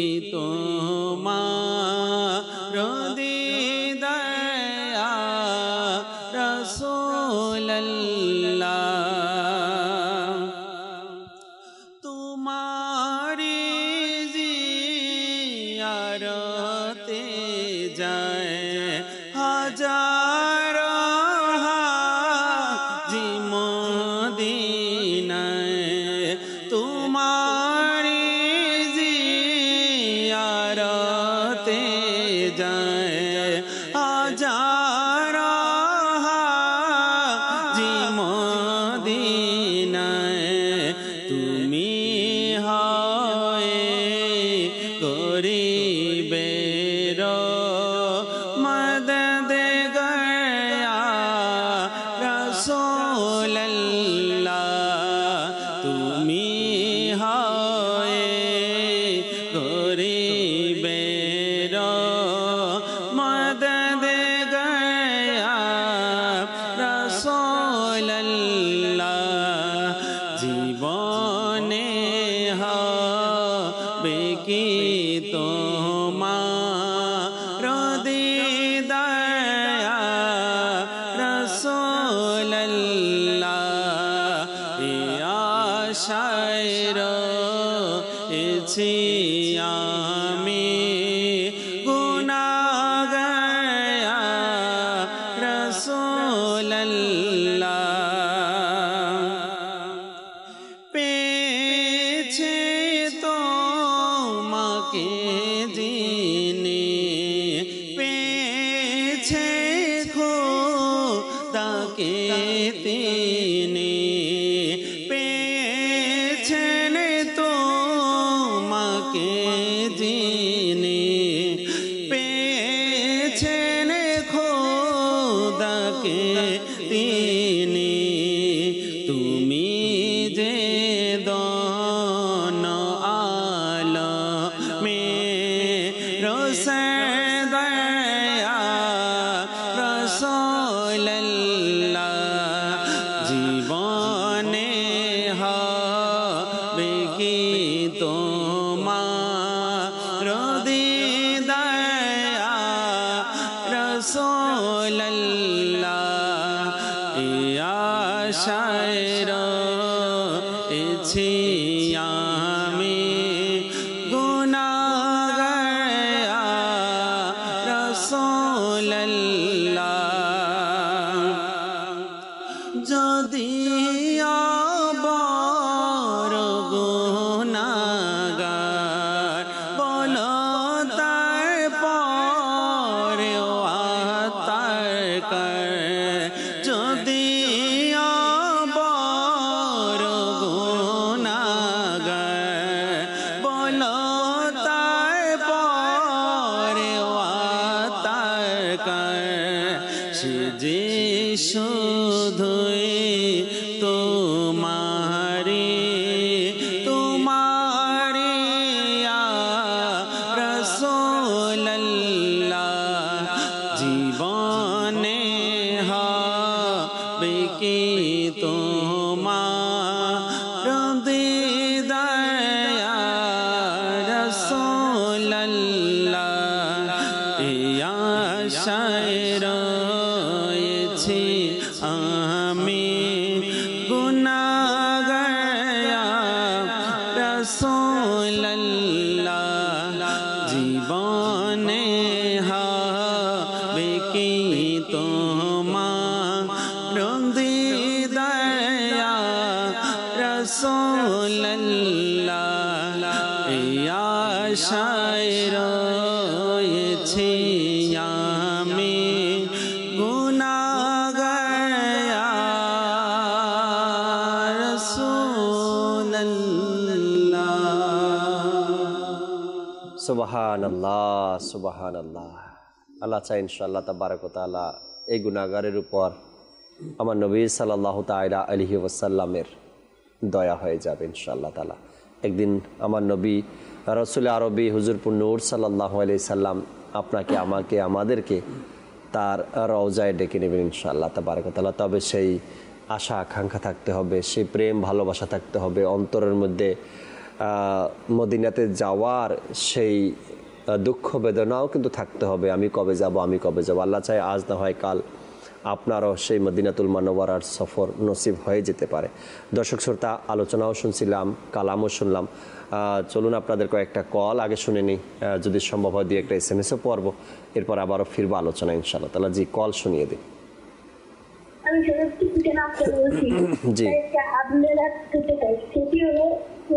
তোমার দিদার রাসূলুল্লাহ, তোমারি জিয়ারতে যায় হাজার হাজি মদিনায়, তোমারি জিয়ারতে যায় হাজার হাজি মদিনায়, তুমি হয় গরিবের মদদগার রাসূলুল্লাহ, তুমি হয় গরিবের মদদগার রাসূলুল্লাহ, জীবনে হবে কি তোমার দিদার রাসূলুল্লাহ, আশায় রয়েছি আমি গুনাহগার রাসূলুল্লাহ, পেয়েছে তোমাকে যিনি পেয়েছে খোদাকে তিনি, পেয়েছেন তোমাকে যিনি পেয়েছেন খোদাকে তিনি, তোমার দিদার রাসূলুল্লাহ ইয়া শায়র ইছি আমি গুনাহগার রাসূলুল্লাহ যদি আবার গুনাহগার বলো তারপরে ওয়াতার যদি আবার গুনাহগার বলো তারপরে ওয়াতার সে যে শুধুই তোমারি তোমারি রাসূলুল্লাহ জীবনে হবে কি তোমার দিদার রাসূলুল্লাহ ইয়া শায়র রয়েছি আমি গুনাহগার রাসূলুল্লাহ জীবনে হবে কি তোমার দিদার রাসূলুল্লাহ ইয়া শায়র রয়েছি আমি গুনাহগার রাসূলুল্লাহ
সুবহানাল্লাহ সুবহানাল্লাহ। আল্লাহ চাই ইনশাআল্লাহ তাবারক ওয়া তাআলা এই গুনাহগারের উপর আমার নবী সাল্লাল্লাহু তাআলা আলাইহি ওয়াসাল্লামের দয়া হয়ে যাবে ইনশাআল্লাহ তাআলা। একদিন আমার নবী রাসূল আরবি হুজুরপুর নূর সাল্লাল্লাহু আলাইহি সাল্লাম আপনাকে আমাকে আমাদেরকে তার রওজায় ডেকে নেবেন ইনশাআল্লাহ তাবারক ওয়া তাআলা। তবে সেই আশা আকাঙ্ক্ষা থাকতে হবে, সেই প্রেম ভালোবাসা থাকতে হবে অন্তরের মধ্যে, মদিনাতে যাওয়ার সেই দুঃখ বেদনাও কিন্তু থাকতে হবে। আমি কবে যাব, আমি কবে যাব। আল্লাহ চাই আজ না হয় কাল আপনারও সেই মদিনাতুল মুনাওয়ারার সফর নসিব হয়ে যেতে পারে। দর্শক শ্রোতা, আলোচনাও শুনছিলাম, কালামও শুনলাম। চলুন আপনাদের কয়েকটা কল আগে শুনে নিই, যদি সম্ভব হয় দিয়ে একটা SMS-ও পড়ব, এরপর আবারও ফিরবো আলোচনা ইনশাআল্লাহ তাআলা। জি, কল শুনিয়ে দিন।
আমি সত্যি নামটা বলছি
জি।
আপনারা করতে চাই সেটি হলো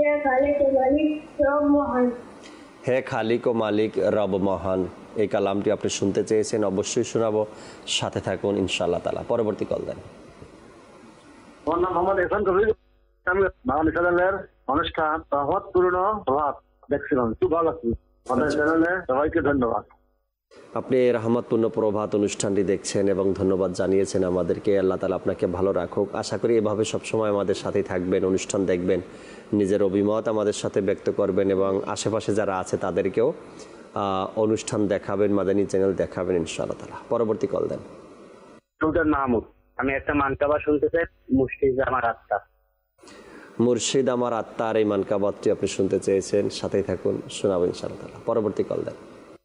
হে খালিক ও মালিক রব মহান। এই কালামটি আপনি শুনতে চেয়েছেন, অবশ্যই শোনাবো, সাথে থাকুন ইনশাআল্লাহ তাআলা। পরবর্তী কল দেন।
আমার নাম মোহাম্মদ এহসান কবির। আমি বাঙালি চ্যানেলের অনুষ্ঠান রহমতপূর্ণ প্রভাত দেখছিলাম, খুব ভালো লাগছে। আমাদের চ্যানেলে সবাইকে ধন্যবাদ।
আপনি রহমতপূর্ণ প্রভাত অনুষ্ঠানটি দেখছেন এবং ধন্যবাদ জানিয়েছেন আমাদেরকে। আল্লাহ তাআলা আপনাকে ভালো রাখুক। আশা করি এভাবে সবসময় আমাদের সাথেই থাকবেন, অনুষ্ঠান দেখবেন, নিজের অভিমত আমাদের সাথে ব্যক্ত করবেন এবং আশেপাশে যারা আছে তাদেরকেও অনুষ্ঠান দেখাবেন, মাদানী চ্যানেল দেখাবেন ইনশাআল্লাহ তাআলা। পরবর্তী কল দেন।
মাহমুদ, আমি একটা মানকাবা শুনতে চাই, মুর্শিদ আমার আত্মা।
মুর্শিদ আমার আত্মার এই মানকাবাতটি আপনি শুনতে চেয়েছেন, সাথেই থাকুন, শোনাবো ইনশাআল্লাহ তাআলা। পরবর্তী কল দেন।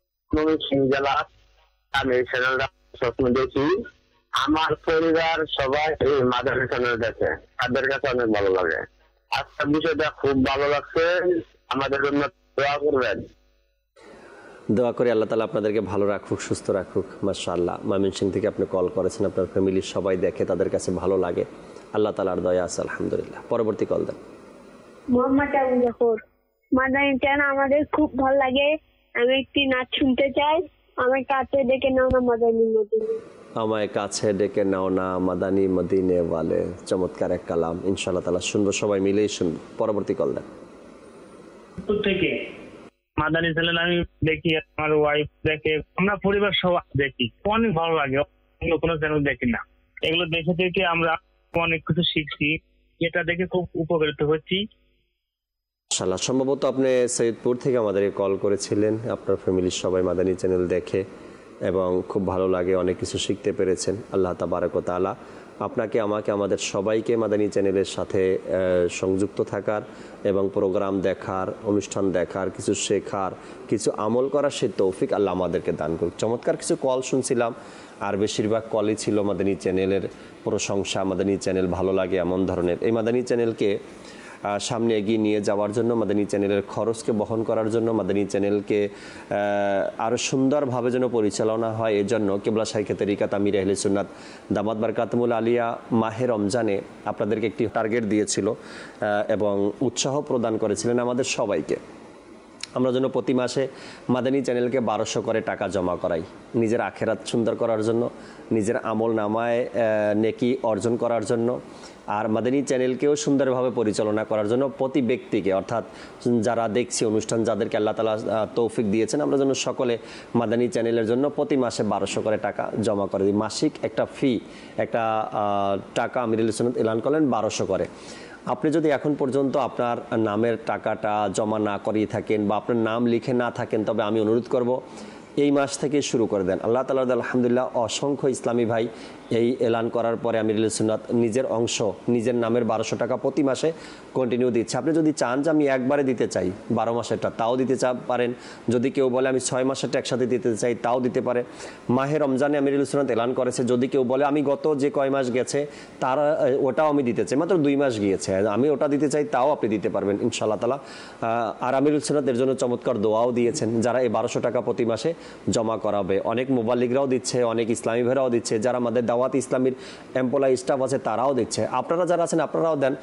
আমি এই চ্যানেলটা স্বপ্ন দেখি, আমার পরিবার সবাই এই মাদানী চ্যানেল দেখে, তাদের কাছে অনেক ভালো লাগে। আজকের বিষয়টা খুব ভালো লাগছে, আমাদের জন্য দোয়া করবেন।
দোয়া করি আল্লাহ তাআলা আপনাদেরকে ভালো রাখুক, সুস্থ রাখুক। মাশাআল্লাহ, ময়মনসিংহ থেকে আপনি কল করেছেন, আপনার ফ্যামিলির সবাই দেখে, তাদের কাছে ভালো লাগে। আল্লাহ তাআলার দয়া আছে আলহামদুলিল্লাহ। পরবর্তী কল দেন।
মোহাম্মদ আবু জাফর, মাদানী চ্যানেল আমাদের খুব ভালো লাগে। আমি একটি নাচ শুনতে চাই, আমার কাছে ডেকে নাও না মাদানী মদিনে।
আমায় কাছে ডেকে নাও না মাদানী মদিনে ওয়ালে। চমৎকার এক কালাম, ইনশাআল্লাহ তাআলা শুনবো, সবাই মিলেই শুনবো। পরবর্তী কল দেন।
থেকে মাদানী চ্যানেল আমি দেখি, আমার ওয়াইফ দেখে, আমরা পরিবার সবাই দেখি, অনেক ভালো লাগে। অন্য কোনো চ্যানেল দেখি না। এগুলো দেখে দেখে আমরা অনেক কিছু শিখছি, এটা দেখে খুব উপকৃত হচ্ছি।
মাশাআল্লাহ, সম্ভবত আপনি সৈয়দপুর থেকে আমাদেরকে কল করেছিলেন, আপনার ফ্যামিলির সবাই মাদানী চ্যানেল দেখে এবং খুব ভালো লাগে, অনেক কিছু শিখতে পেরেছেন। আল্লাহ তাবারক ওয়া তাআলা আপনাকে, আমাকে, আমাদের সবাইকে মাদানী চ্যানেলের সাথে সংযুক্ত থাকার এবং প্রোগ্রাম দেখার, অনুষ্ঠান দেখার, কিছু শেখার, কিছু আমল করার সে তৌফিক আল্লাহ আমাদেরকে দান করুক। চমৎকার কিছু কল শুনছিলাম, আর বেশিরভাগ কলই ছিল মাদানী চ্যানেলের প্রশংসা, মাদানী চ্যানেল ভালো লাগে এমন ধরনের। এই মাদানী চ্যানেলকে সামনে এগিয়ে নিয়ে যাওয়ার জন্য, মাদানী চ্যানেলের খরচকে বহন করার জন্য, মাদানী চ্যানেলকে আরও সুন্দরভাবে যেন পরিচালনা হয়, এজন্য কিবলা শাইখে তরিকাত আমির আহলে সুন্নাত দামাত বারকাতুল আলিয়া মাহে রমজানে আপনাদেরকে একটি টার্গেট দিয়েছিল এবং উৎসাহ প্রদান করেছিলেন আমাদের সবাইকে। আমরা যেন প্রতি মাসে মাদানী চ্যানেলকে 1200 করে টাকা জমা করাই, নিজের আখেরাত সুন্দর করার জন্য, নিজের আমল নামায় নেকি অর্জন করার জন্য, আর মাদানী চ্যানেলকেও সুন্দরভাবে পরিচালনা করার জন্য প্রতি ব্যক্তিকে, অর্থাৎ যারা দেখছি অনুষ্ঠান, যাদেরকে আল্লাহ তাআলা তৌফিক দিয়েছেন, আমরা যেন সকলে মাদানী চ্যানেলের জন্য প্রতি মাসে 1200 করে টাকা জমা করে দিই। মাসিক একটা ফি, একটা টাকা আমির আহলে সুন্নাত এলান করলেন 1200 করে। আপনি যদি এখন পর্যন্ত আপনার নামের টাকাটা জমা না করিয়ে থাকেন বা আপনার নাম লিখে না থাকেন, তবে আমি অনুরোধ করব এই মাস থেকে শুরু করে দেন। আল্লাহ তাআলা আলহামদুলিল্লাহ অসংখ্য ইসলামী ভাই এই এলান করার পরে আমির আহলে সুন্নাত নিজের অংশ, নিজের নামের 1200 টাকা প্রতি মাসে কন্টিনিউ দিচ্ছে। আপনি যদি চান যে আমি একবারে দিতে চাই 12 মাসেরটা, তাও দিতে পারেন। যদি কেউ বলে আমি 6 মাসেরটা একসাথে দিতে চাই, তাও দিতে পারে। মাহে রমজানে আমির আহলে সুন্নাত এলান করেছে, যদি কেউ বলে আমি গত যে কয় মাস গেছে তার ওটাও আমি দিতে চাই, মাত্র 2 মাস গিয়েছে, আমি ওটা দিতে চাই, তাও আপনি দিতে পারবেন ইনশাআল্লাহ তাআলা। আর আমির আহলে সুন্নাত এর জন্য চমৎকার দোয়াও দিয়েছেন, যারা এই 1200 টাকা প্রতি মাসে জমা করাবে। অনেক মুবাল্লিগরাও দিচ্ছে, অনেক ইসলামী ভাইরাও দিচ্ছে, যারা আমাদের দাওয়াত ইসলামীর এমপ্লয়ি স্টাফ আছে তারাও দিচ্ছে। আপনারা যারা আছেন আপনারাও দেন।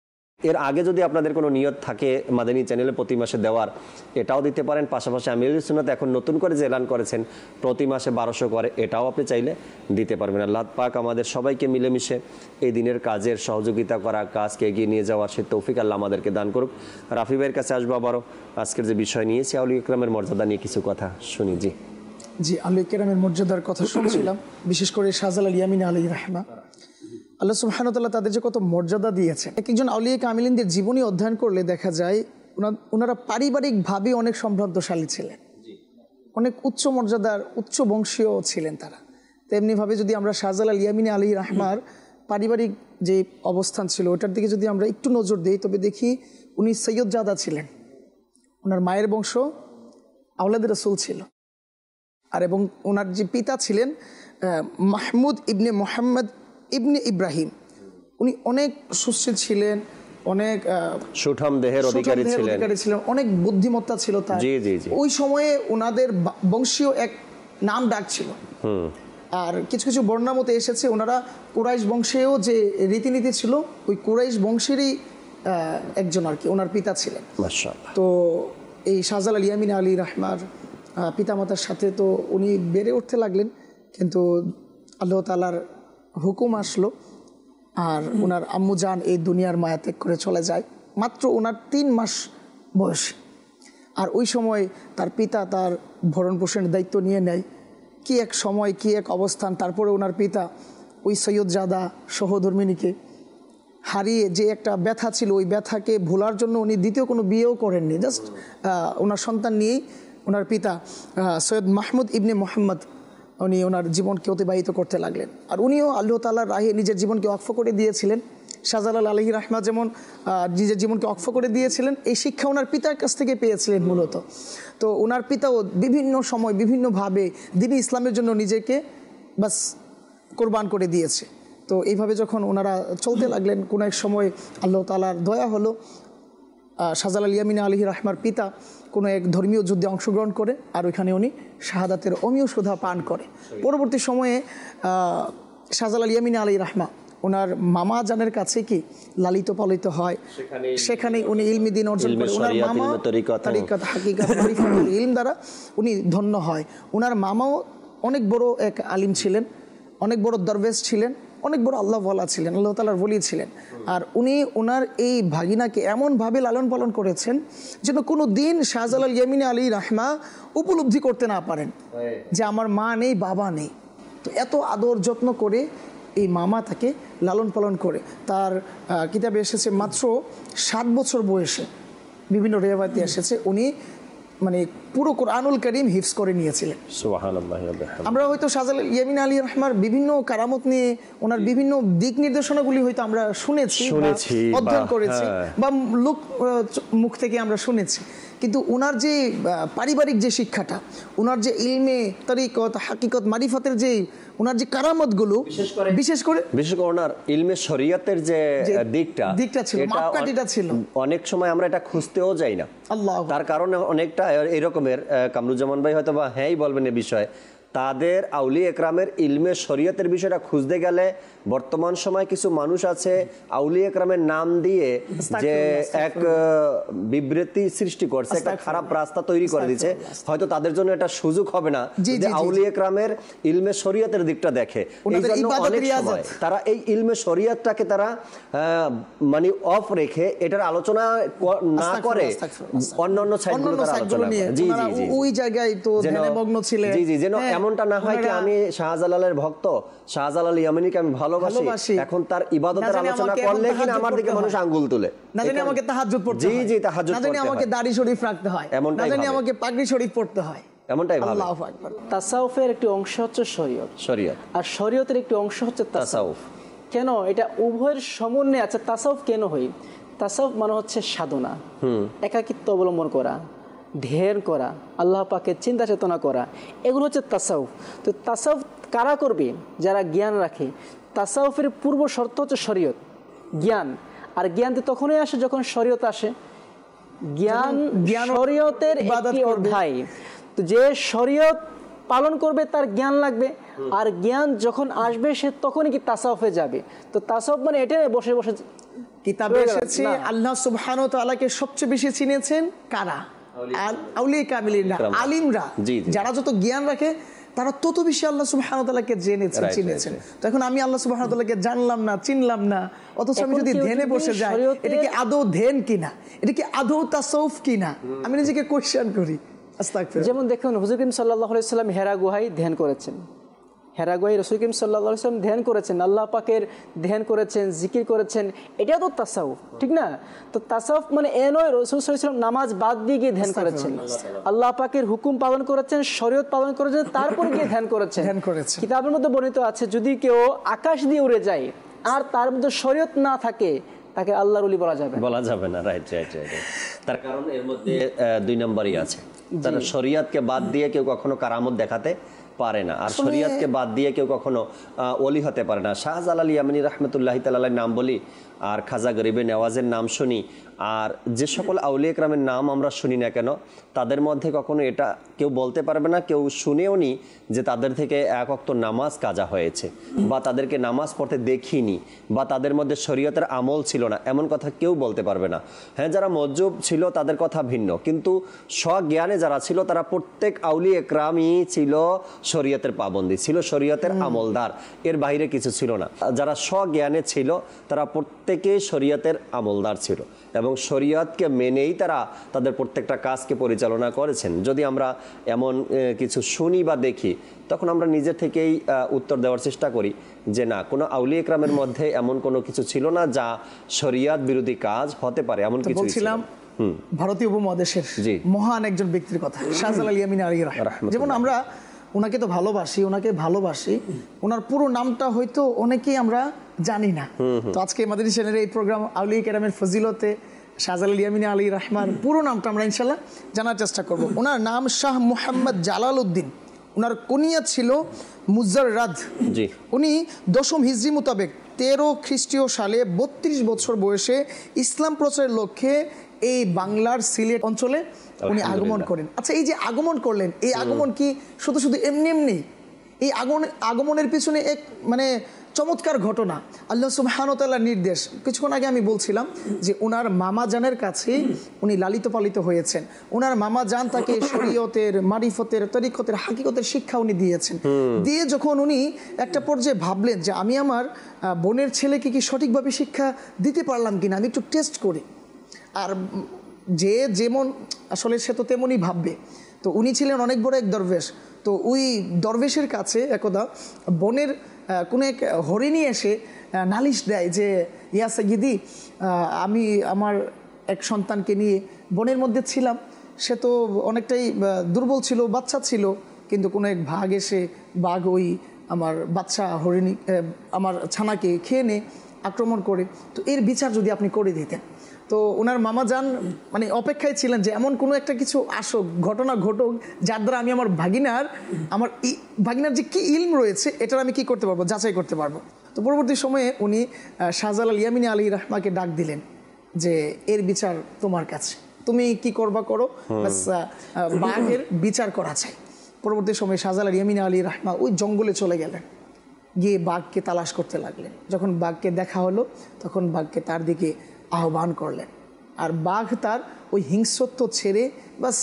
এর আগে যদি আপনাদের কোনো নিয়ত থাকে মাদানী চ্যানেলে প্রতি মাসে দেওয়ার, এটাও দিতে পারেন। পাশাপাশি আমির আহলে সুন্নাত এখন নতুন করে যে এলান করেছেন প্রতি মাসে 1200 করে, এটাও আপনি চাইলে দিতে পারবেন। আল্লাহ পাক আমাদের সবাইকে মিলেমিশে এই দিনের কাজের সহযোগিতা করা, কাজকে এগিয়ে নিয়ে যাওয়ার সে তৌফিক আল্লাহ আমাদেরকে দান করুক। রাফি ভাইয়ের কাছে আসবো আবারও। আজকের যে বিষয় নিয়েছি আউলিয়া ইকরামের মর্যাদা নিয়ে কিছু কথা শুনি।
জি, আউলিয়া কেরামের মর্যাদার কথা শুনছিলাম, বিশেষ করে শাহজালাল ইয়ামিন আলাইহির রাহমা। আল্লাহ সুবহানাহু ওয়া তাআলা তাদের যে কত মর্যাদা দিয়েছে। একজন আউলিয়া কামিলিনদের জীবনী অধ্যয়ন করলে দেখা যায় ওনারা পারিবারিকভাবে অনেক সম্ভ্রান্তশালী ছিলেন, অনেক উচ্চ মর্যাদার, উচ্চ বংশীয় ছিলেন তারা। তেমনিভাবে যদি আমরা শাহজালাল ইয়ামিন আলাইহির রাহমার পারিবারিক যে অবস্থান ছিল ওটার দিকে যদি আমরা একটু নজর দিই, তবে দেখি উনি সৈয়দজাদা ছিলেন। ওনার মায়ের বংশ আওলাদে রাসূল ছিল। আর এবং ওনার যে পিতা ছিলেন মাহমুদ ইবনে মোহাম্মদ ইবনে ইব্রাহিম, উনি অনেক সুশীল ছিলেন, অনেক
সুঠাম দেহের অধিকারী ছিলেন,
অনেক বুদ্ধিমত্তা ছিল তার। ওই সময়ে ওনাদের বংশীয় এক নাম ডাক ছিল। আর কিছু কিছু বর্ণনা মতে এসেছে ওনারা কুরাইশ বংশেও যে রীতিনীতি ছিল, ওই কুরাইশ বংশেরই একজন আর কি ওনার পিতা ছিলেন।
মাশাআল্লাহ।
তো এই শাহজালাল ইয়ামিন আলাইহির রাহমার পিতামাতার সাথে তো উনি বেড়ে উঠতে লাগলেন, কিন্তু আল্লাহ তাআলার হুকুম আসলো আর ওনার আম্মুজান এই দুনিয়ার মায়া ত্যাগ করে চলে যায় মাত্র ওনার 3 মাস বয়সে। আর ওই সময় তার পিতা তার ভরণ পোষণের দায়িত্ব নিয়ে নেয়। কি এক সময়, কি এক অবস্থান। তারপরে ওনার পিতা ওই সৈয়দজাদা সহধর্মিনীকে হারিয়ে যে একটা ব্যথা ছিল, ওই ব্যথাকে ভোলার জন্য উনি দ্বিতীয় কোনো বিয়েও করেননি। জাস্ট ওনার সন্তান নিয়েই ওনার পিতা সৈয়দ মাহমুদ ইবনে মোহাম্মদ উনি ওনার জীবনকে অতিবাহিত করতে লাগলেন। আর উনিও আল্লাহ তাআলার রাহে নিজের জীবনকে ওয়াকফ করে দিয়েছিলেন। শাহজালাল আলাইহির রাহমা যেমন নিজের জীবনকে ওয়াকফ করে দিয়েছিলেন, এই শিক্ষা ওনার পিতার কাছ থেকে পেয়েছিলেন মূলত। তো ওনার পিতাও বিভিন্ন সময় বিভিন্নভাবে দ্বীন ইসলামের জন্য নিজেকে বাস কোরবান করে দিয়েছে। তো এইভাবে যখন ওনারা চলতে লাগলেন, কোনো এক সময় আল্লাহ তাআলার দয়া হলো, শাহজালাল ইয়ামিন আলাইহির রাহমার পিতা কোনো এক ধর্মীয় যুদ্ধে অংশগ্রহণ করে আর ওইখানে উনি শাহাদাতের অমীয় সুধা পান করে। পরবর্তী সময়ে শাহজালাল ইয়ামিন আলাইহির রাহমা ওনার মামা জানের কাছে কি লালিত পালিত হয়, সেখানেই উনি ইলমি দ্বীন অর্জন করে। ওনার মামা তরিকত হাকিকত মারিফাতুল ইলম দ্বারা উনি ধন্য হয়। ওনার মামাও অনেক বড় এক আলিম ছিলেন, অনেক বড় দরবেশ ছিলেন, অনেক বড় আল্লাহ ওয়ালা ছিলেন, আল্লাহ তাআলার ওলি ছিলেন। আর উনি ওনার এই ভাগিনাকে এমনভাবে লালন পালন করেছেন যেন কোনো দিন শাহজালাল ইয়ামিন আলাইহির রাহমা উপলব্ধি করতে না পারেন যে আমার মা নেই, বাবা নেই। তো এত আদর যত্ন করে এই মামা তাকে লালন পালন করে। তার কিতাবে এসেছে মাত্র 7 বছর বয়সে, বিভিন্ন রেওয়ায়েতে এসেছে উনি মানে পুরো কোরআনুল করিম হিফজ করে নিয়েছিলেন।
সুবহানাল্লাহ ওয়া বিহামদিহি।
আমরা হয়তো শাহজালাল ইয়ামিন আলী রহমার বিভিন্ন কারামত নিয়ে ওনার বিভিন্ন দিক নির্দেশনাগুলি হয়তো আমরা শুনেছি বা অধ্যয়ন করেছি বা লোক মুখ থেকে আমরা শুনেছি, কিন্তু ওনার যে পারিবারিক যে শিক্ষাটা, ওনার যে ইলমে তরিকত হাকিকত মারিফতের যে ওনার যে কারামতগুলো, বিশেষ করে
ওনার ইলমে শরীয়তের যে দিকটা
ছিল, মাপকাঠিটা ছিল,
অনেক সময় আমরা এটা খুঁজতেও যাই না।
আল্লাহ,
তার কারণে অনেকটা এরকমের কামরুজ্জামান ভাই হয়তো বা হ্যাঁই বলবেন এ বিষয়ে, তাদের আউলিয়া একরামের ইলমে শরীয়তের বিষয়টা খুঁজতে গেলে বর্তমান সময় কিছু মানুষ আছে আউলিয়া একরামের নাম দিয়ে যে এক বিবৃতি সৃষ্টি করছে, একটা খারাপ রাস্তা তৈরি করে দিচ্ছে। হয়তো তাদের জন্য এটা সুযোগ হবে না যে আউলিয়া একরামের ইলমে শরীয়তের দিকটা দেখে। এই জন্য অনেক সময় তারা এই ইলমে শরীয়তটাকে তারা মানে অফ রেখে এটার আলোচনা না করে অন্যান্য সাইডগুলো তারা আলোচনা করে। জি জি জি,
ওই জায়গায় তো ধ্যানে মগ্ন ছিলেন।
জি জি, যেন এমনটা না হয় কি আমি শাহজালালের ভক্ত, শাহজালাল ইয়ামানিকে আমি ভালোবাসি, এখন তার ইবাদতের আলোচনা করলে কিনা আমার দিকে মানুষ আঙ্গুল তুলে,
না জানি আমাকে তাহাজ্জুদ পড়তে হয়,
জি জি তাহাজ্জুদ পড়তে হয়,
না জানি আমাকে দাড়ি শরীফ রাখতে হয়, না জানি আমাকে পাগড়ি শরীফ পড়তে হয়,
এমনটাই ভাবে।
আল্লাহু আকবার।
তাসাউফের একটি অংশ হচ্ছে শরীয়ত, আর শরীয়তের একটি অংশ হচ্ছে তাসাউফ। কেন এটা উভয়ের সমন্বয়ে আছে? তাসাউফ কেন হয়? তাসাউফ মানে হচ্ছে সাধনা, একাকিত্ব অবলম্বন করা, ধ্যান করা, আল্লাহ পাকের চিন্তা চেতনা করা, এগুলো হচ্ছে তাসাউফ। তো তাসাউফ কারা করবে? যারা জ্ঞান রাখে। তাসাউফের পূর্ব শর্ত হচ্ছে শরীয়ত, জ্ঞান। আর জ্ঞান তো তখনই আসে যখন শরীয়ত আসে। জ্ঞান শরীয়তের একটি অধ্যায়। তো যে শরীয়ত পালন করবে তার জ্ঞান লাগবে, আর জ্ঞান যখন আসবে সে তখনই কি তাসাউফে যাবে। তো তাসাউফ মানে এটা বসে বসে
কিতাবে এসেছে আল্লাহ সুবহানাহু ওয়া তাআলাকে সবচেয়ে বেশি চিনেছেন কারা? আউলিয়া কামিলিনরা, আলিমরা, যারা যত জ্ঞান রাখে তারা তত বেশি আল্লাহ সুবহানাহু ওয়া তাআলাকে জেনেছেন, চিনেছেন। তো এখন আমি আল্লাহ সুবহানাহু ওয়া তাআলাকে জানলাম না, চিনলাম না, অথচ আমি যদি ধ্যানে বসে যাই, এটা কি আদৌ ধ্যান কিনা, এটা কি আদৌ তাসাউফ কিনা, আমি নিজেকে কোয়েশ্চেন করি। আস্তাগফিরুল্লাহ।
যেমন দেখুন হুজুর করিম সাল্লাল্লাহু আলাইহি ওয়াসাল্লাম হেরা গুহায় ধ্যান করেছেন, হেরা গুহায় রাসূল করিম সাল্লাল্লাহু আলাইহি ওয়াসাল্লাম ধ্যান করেছেন, আল্লাহ পাকের ধ্যান করেছেন, জিকির করেছেন, এটাও তো তাসাউফ, ঠিক না? তো তাসাউফ মানে এ নয় রাসূল সাল্লাল্লাহু আলাইহি ওয়াসাল্লাম নামাজ বাদ দিয়ে গিয়ে ধ্যান করেছেন, আল্লাহ পাকের হুকুম পালন করেছেন, শরীয়ত পালন করেছেন, তারপর গিয়ে ধ্যান করেছেন। কিতাবের মধ্যে বর্ণিত আছে যদি কেউ আকাশ দিয়ে উড়ে যায় আর তার মধ্যে শরীয়ত না থাকে তাকে আল্লাহর ওলি বলা যাবে না।
Right right right. তার কারণ এর মধ্যে দুই নম্বরই আছে, তারা শরীয়তকে বাদ দিয়ে কেউ কখনো কারামত দেখাতে পারে না, আর শরীয়তকে বাদ দিয়ে কেউ কখনো ওলি হতে পারে না। শাহজালাল ইয়ামানি রাহমাতুল্লাহি তাআলার নাম বলি, আর খাজা গরিবে নেওয়াজের নাম শুনি, আর যে সকল আউলিয়া একরামের নাম আমরা শুনি না কেন, তাদের মধ্যে কখনো এটা কেউ বলতে পারবে না, কেউ শুনেও নি যে তাদের থেকে এক ওয়াক্ত নামাজ কাজা হয়েছে, বা তাদেরকে নামাজ পড়তে দেখিনি, বা তাদের মধ্যে শরীয়তের আমল ছিল না, এমন কথা কেউ বলতে পারবে না। হ্যাঁ, যারা মজ্জুব ছিল তাদের কথা ভিন্ন, কিন্তু স্বজ্ঞানে যারা ছিল তারা প্রত্যেক আউলিয়া একরামই ছিল শরীয়তের পাবন্দি, ছিল শরীয়তের আমলদার, এর বাইরে কিছু ছিল না। যারা স্বজ্ঞানে ছিল তারা প্রত্যেকে শরীয়তের আমলদার ছিল এবং শরীয়তকে মেনেই তারা তাদের প্রত্যেকটা কাজকে পরিচালনা করেছেন। যদি আমরা এমন কিছু শুনি বা দেখি, তখন আমরা নিজে থেকেই উত্তর দেওয়ার চেষ্টা করি যে না, কোনো আউলিয়া একরামের মধ্যে এমন কোনো কিছু ছিল না যা শরীয়ত বিরোধী কাজ হতে পারে, এমন কিছু
বলছিলাম। ভারতীয় উপমহাদেশের মহান একজন ব্যক্তির কথা, শাহজালাল ইয়ামিনী আলাইহির রাহমাতুল্লাহ। যেমন আমরা ওনাকে তো ভালোবাসি, ওনার পুরো নামটা হয়তো অনেকেই আমরা জানি না। তো আজকে মাদানী চ্যানেলের এই প্রোগ্রাম আউলিয়া কেরামের ফজিলতে শাহজালাল ইয়ামিনী আলাইহির রহমান পুরো নামটা আমরা ইনশাল্লাহ জানার চেষ্টা করব। ওনার নাম শাহ মুহাম্মদ জালাল উদ্দিন, ওনার কুনিয়াত ছিল মুজাররাদ। উনি 10ম হিজরি মোতাবেক 13 খ্রিস্টীয় সালে 32 বছর বয়সে ইসলাম প্রচারের লক্ষ্যে এই বাংলার সিলেট অঞ্চলে উনি আগমন করেন। আচ্ছা, এই যে আগমন করলেন, এই আগমন কি শুধু এমনি? এই আগমনের পিছনে এক মানে চমৎকার ঘটনা, আল্লাহ সুবহানাহু ওয়া তাআলার নির্দেশ। কিছুক্ষণ আগে আমি বলছিলাম যে ওনার মামা জানের কাছে উনি লালিত পালিত হয়েছেন। ওনার মামা জান তাকে শরীয়তের, মারিফতের, তরিকতের, হাকিকতের শিক্ষা উনি দিয়েছেন। দিয়ে যখন উনি একটা পর্যায়ে ভাবলেন যে আমি আমার বোনের ছেলেকে কি সঠিকভাবে শিক্ষা দিতে পারলাম কিনা, আমি একটু টেস্ট করি। আর যে যেমন আসলে সে তো তেমনই ভাববে। তো উনি ছিলেন অনেক বড় এক দরবেশ। তো ওই দরবেশের কাছে একদা বনের কোনো এক হরিণী এসে নালিশ দেয় যে ইয়া সাইয়্যিদি, আমি আমার এক সন্তানকে নিয়ে বনের মধ্যে ছিলাম, সে তো অনেকটাই দুর্বল ছিল, বাচ্চা ছিল, কিন্তু কোনো এক ভাগ এসে বাঘ ওই আমার বাচ্চা হরিণী আমার ছানাকে খেয়ে নে আক্রমণ করে, তো এর বিচার যদি আপনি করে দিতেন। তো ওনার মামা যান মানে অপেক্ষায় ছিলেন যে এমন কোনো একটা কিছু আসুক, ঘটনা ঘটুক, যার দ্বারা আমি আমার ভাগিনার যে কি ইলম রয়েছে এটার আমি কি করতে পারবো, যাচাই করতে পারবো। তো পরবর্তী সময়ে উনি শাহজালাল ইয়ামিনী আলী রাহমাকে ডাক দিলেন যে এর বিচার তোমার কাছে, তুমি কি করবা করো, বাঘের বিচার করা চাই। পরবর্তী সময়ে শাহজালাল ইয়ামিনী আলী রাহমা ওই জঙ্গলে চলে গেলেন, গিয়ে বাঘকে তালাশ করতে লাগলেন। যখন বাঘকে দেখা হলো তখন বাঘকে তার দিকে আহ্বান করলেন, আর বাঘ তার ওই হিংস্রত্ব ছেড়ে বাস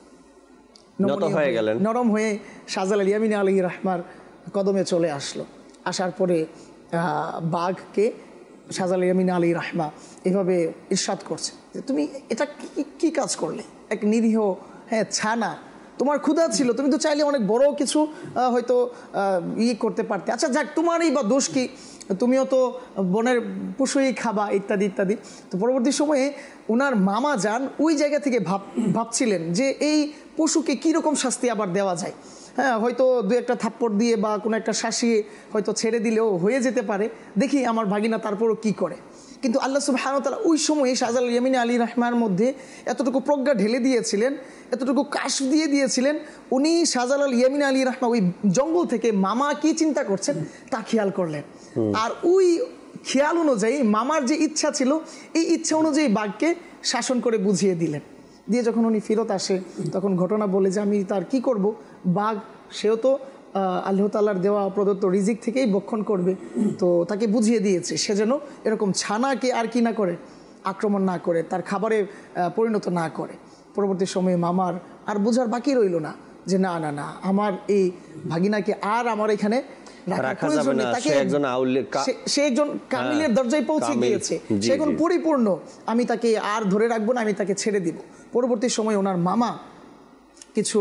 নরম হয়ে শাহজালাল ইয়ামিনী আলী রাহমার কদমে চলে আসলো। আসার পরে বাঘকে শাহজালাল ইয়ামিনী আলী রাহমা এভাবে ইরশাদ করছে যে তুমি এটা কি কাজ করলে, এক নিরীহ ছানা, তোমার ক্ষুধা ছিল, তুমি তো চাইলে অনেক বড় কিছু হয়তো করতে পারতে, আচ্ছা যাক তোমারই বা দোষ কি, তুমিও তো বনের পশুই খাবা ইত্যাদি ইত্যাদি। তো পরবর্তী সময়ে ওনার মামা যান ওই জায়গা থেকে ভাবছিলেন যে এই পশুকে কীরকম শাস্তি আবার দেওয়া যায়, হয়তো দু একটা থাপ্পড় দিয়ে বা কোনো একটা শাসিয়ে হয়তো ছেড়ে দিলেও হয়ে যেতে পারে, দেখি আমার ভাগিনা তারপরও কি করে। কিন্তু আল্লাহ সুবহানাহু ওয়া তাআলা ওই সময়ে শাহজালাল ইয়ামিনী আলী রাহমার মধ্যে এতটুকু প্রজ্ঞা ঢেলে দিয়েছিলেন, এতটুকু কাশ দিয়ে দিয়েছিলেন, উনি শাহজালাল ইয়ামিনী আলী রাহমা ওই জঙ্গল থেকে মামা কি চিন্তা করছেন তা খেয়াল করলেন, আর ওই খেয়াল অনুযায়ী মামার যে ইচ্ছা ছিল এই ইচ্ছা অনুযায়ী বাঘকে শাসন করে বুঝিয়ে দিলেন। দিয়ে যখন উনি ফেরত আসে তখন ঘটনা বলে যে আমি তার কি করব, বাঘ সেও তো আল্লাহ তাআলার দেওয়া প্রদত্ত রিজিক থেকেই ভক্ষণ করবে, তো তাকে বুঝিয়ে দিয়েছে সে যেন এরকম ছানাকে আর কি না করে, আক্রমণ না করে, তার খাবারে পরিণত না করে। পরবর্তী সময়ে মামার আর বোঝার বাকি রইল না যে না না না আমার এই ভাগিনাকে আর আমার এখানে সে একজন কামিলের দরজায় পৌঁছে গিয়েছে, সে এখন পরিপূর্ণ, আমি তাকে আর ধরে রাখবো না, আমি তাকে ছেড়ে দিব। পরবর্তী সময়ে ওনার মামা কিছু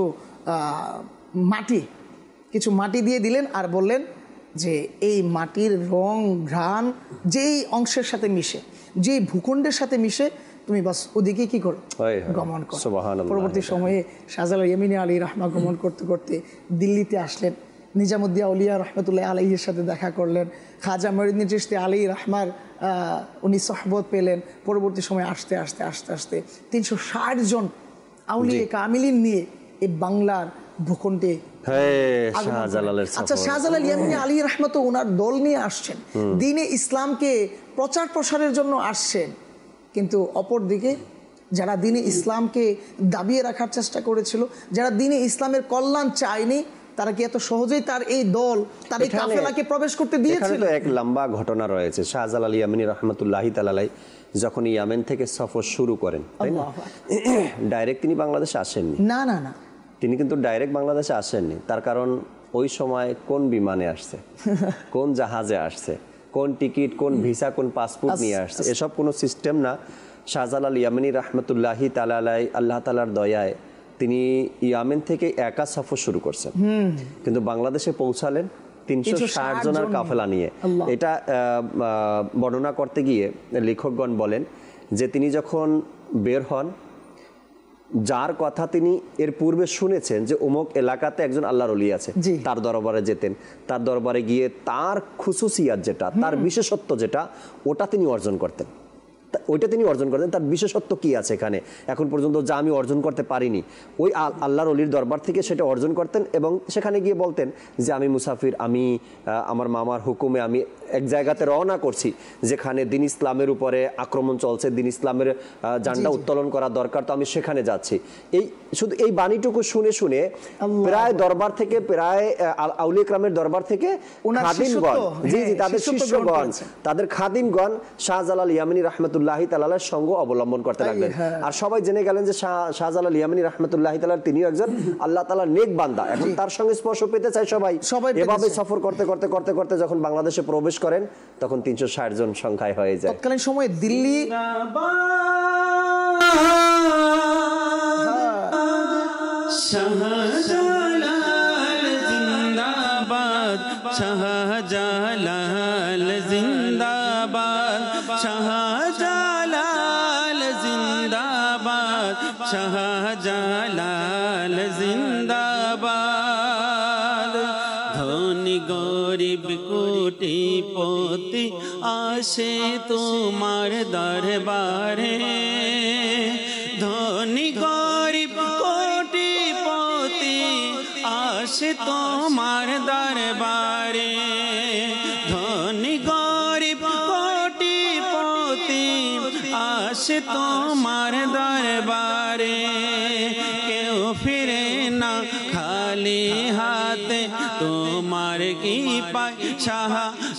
মাটি দিয়ে দিলেন আর বললেন যে এই মাটির রং ঘ্রাণ যেই অংশের সাথে মিশে, যেই ভূখণ্ডের সাথে মিশে, তুমি বাস ওদিকে কি করো, গমন করো। পরবর্তী সময়ে শাহজালাল ইয়ামিনী আলী রাহমা গমন করতে করতে দিল্লিতে আসলেন, নিজামুদ্দিন আউলিয়া রহমতুল্লাহ আলাইহির সাথে দেখা করলেন, খাজা মঈনুদ্দিন চিশতি আলাইহি রাহমার উনি সহবত পেলেন। পরবর্তী সময় আস্তে আস্তে আস্তে আস্তে 360 জন আউলিয়া কামিলিন নিয়ে এই বাংলার ভূখণ্ডে শাহজালাল ইয়ামিনী আলী রাহমা তো ওনার দল নিয়ে আসছেন, দ্বীনে ইসলামকে প্রচার প্রসারের জন্য আসছেন, কিন্তু অপরদিকে যারা দ্বীনে ইসলামকে দাবিয়ে রাখার চেষ্টা করেছিল, যারা দ্বীনে ইসলামের কল্যাণ চায়নি, তারা কি এত সহজেই তার এই দল, তার এই কাফেলাকে প্রবেশ করতে দিয়েছিল?
এক লম্বা ঘটনা রয়েছে। শাহজালাল ইয়ামিনী রাহমাতুল্লাহি তাআলা আলাইহি যখন ইয়েমেন থেকে সফর শুরু করেন, তাই না, ডাইরেক্ট তিনি বাংলাদেশে আসেননি।
না না না,
তিনি কিন্তু ডাইরেক্ট বাংলাদেশে আসেননি। তার কারণ ওই সময় কোন বিমানে আসছে, কোন জাহাজে আসছে, কোন টিকিট, কোন ভিসা, কোন পাসপোর্ট নিয়ে আসছে, এসব কোনো সিস্টেম না। শাহজালাল ইয়ামিনী রাহমাতুল্লাহি তাআলা আলাইহি আল্লাহ তাআলার দয়ায় তিনি ইয়েমেন থেকে একা সফর শুরু করছেন, কিন্তু বাংলাদেশে পৌঁছালেন 360 জনের কাফেলা নিয়ে। এটা বর্ণনা করতে গিয়ে লেখকগণ বলেন যে তিনি যখন বের হন, যার কথা তিনি এর পূর্বে শুনেছেন যে অমুক এলাকাতে একজন আল্লাহর ওলি আছে, তার দরবারে যেতেন, তার দরবারে গিয়ে তার খুসুসিয়াত যেটা, তার বিশেষত্ব যেটা, ওটা তিনি অর্জন করতেন, তার বিশেষত্ব কি আছে এখানে এখন পর্যন্ত যা আমি অর্জন করতে পারিনি, ওই আল্লাহর ওলির দরবার থেকে সেটা অর্জন করতেন। এবং সেখানে গিয়ে বলতেন যে আমি মুসাফির, আমি আমার মামার হুকুমে আমি এক জায়গাতে রওনা করছি যেখানে দ্বীন ইসলামের উপরে আক্রমণ চলছে, দ্বীন ইসলামের ঝান্ডা উত্তোলন করা দরকার, তো আমি সেখানে যাচ্ছি। শুধু এই বাণীটুকু শুনে শুনে প্রায় দরবার থেকে, প্রায় আউলিয়া কেরামের দরবার থেকে খাদিমগণ, তাদের শিষ্যগণ, তাদের খাদিমগণ শাহজালাল ইয়ামিনী রাহমাতুল্লাহি তাআলার সঙ্গ অবলম্বন করতে লাগলেন। আর সবাই জেনে গেলেন যে শাহজালাল ইয়ামিনী রাহমাতুল্লাহি তাআলা তিনিও একজন আল্লাহ তাআলার নেক বান্দা, এখন তার সঙ্গে স্পর্শ পেতে চায় সবাই। এভাবে সফর করতে করতে করতে করতে যখন বাংলাদেশে প্রবেশ করেন তখন 360 জন সংখ্যায় হয়ে যায়।
তৎকালীন সময়ে দিল্লি
শাহজালাল জিন্দাবাদ, শাহজালাল জিন্দাবাদ, শাহজালাল জিন্দাবাদ, শাহজালাল জালাল জিন্দাবাদ। ধনী গরিব কোটিপতি আসে তোমার দরবারে, ধনী গরিব কোটিপতি আসে তোমার দরবারে, ধনী গরিব কোটিপতি আসে তোমার দরবারে। কেউ ফিরে না খালি হাতে, তোমার কি পায় শাহ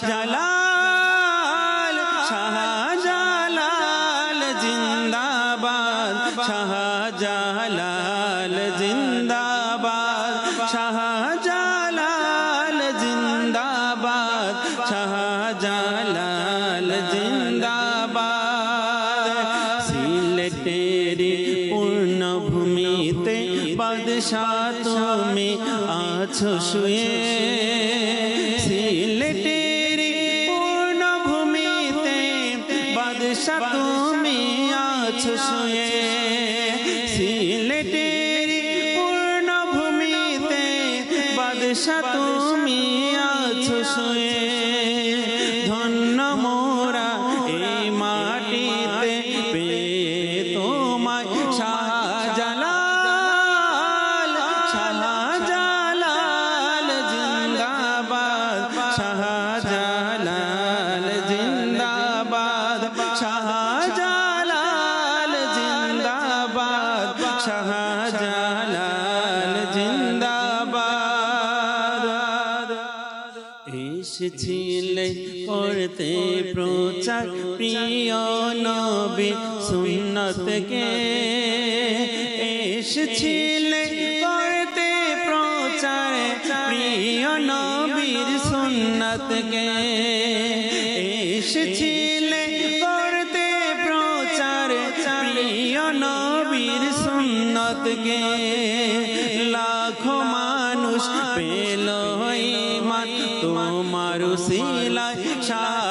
জালাল, শাহ জালাল জিন্দাবাদ, শাহ জালাল জিন্দাবাদ, শাহ জালাল জিন্দাবাদ, শাহ জালাল জিন্দাবাদ। সিলেটেরি পূর্ণভূমিতে বাদশাহ তুমি আছো শুয়ে, সিলেটেরি পূর্ণভূমিতে বাদশাহ তুমি আছো শুয়ে, সিলেটেরি পূর্ণভূমিতে বাদশাহ তুমি আছো শুয়ে। ধন্য মোরা এই মাটিতে পেয়ে তোমায় শাহ জালাল, শাহ জালাল জিন্দাবাদ, শাহ জালাল জিন্দাবাদ, শাহ জালাল জিন্দাবাদ, শাহ জালাল জিন্দাবাদ। এসেছিলে করতে প্রচার প্রিয় নবী সুন্নতকে, এসেছিলে করতে প্রচার প্রিয় নবীর সুন্নতকে, এসেছিলে করতে প্রচার প্রিয় নবীর সুন্নতকে। লাখো মানুষ পেল ঈমান তোমার উসিলায়, শাহ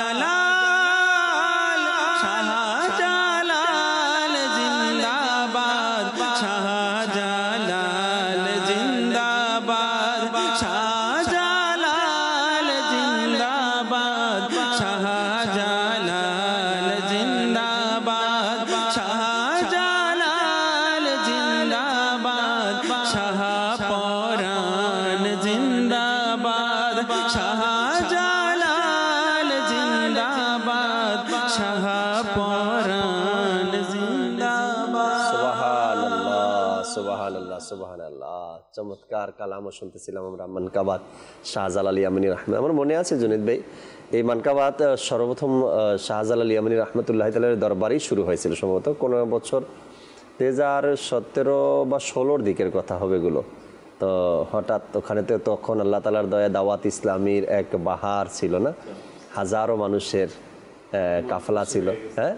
জালাল, শাহ জালাল জিন্দাবাদ, শাহ জালাল জিন্দাবাদ, শাহ জালাল জিন্দাবাদ, শাহ জালাল জিন্দাবাদ, শাহ জালাল জিন্দাবাদ, শাহ পরাণ জিন্দাবাদ, শাহ জালাল জিন্দাবাদ, শাহ পরাণ জিন্দাবাদ।
সুবহানাল্লাহ, সুবহানাল্লাহ, সুবহানাল্লাহ। চমৎকার কালামও শুনতেছিলাম আমরা, মানকাবাত শাহজালাল ইয়ামানী রহমান। আমার মনে আছে জুনেদ ভাই, এই মানকাবাত সর্বপ্রথম শাহজালাল ইয়ামানী রহমতুল্লাহ তাআলার দরবারেই শুরু হয়েছিল সম্ভবত কোনো বছর 2017 বা 16 দিকের কথা হবে এগুলো। তো হঠাৎ ওখানেতে তখন আল্লাহ তাআলার দয়া দাওয়াত ইসলামীর এক বাহার ছিল না, হাজারো মানুষের কাফলা ছিল, হ্যাঁ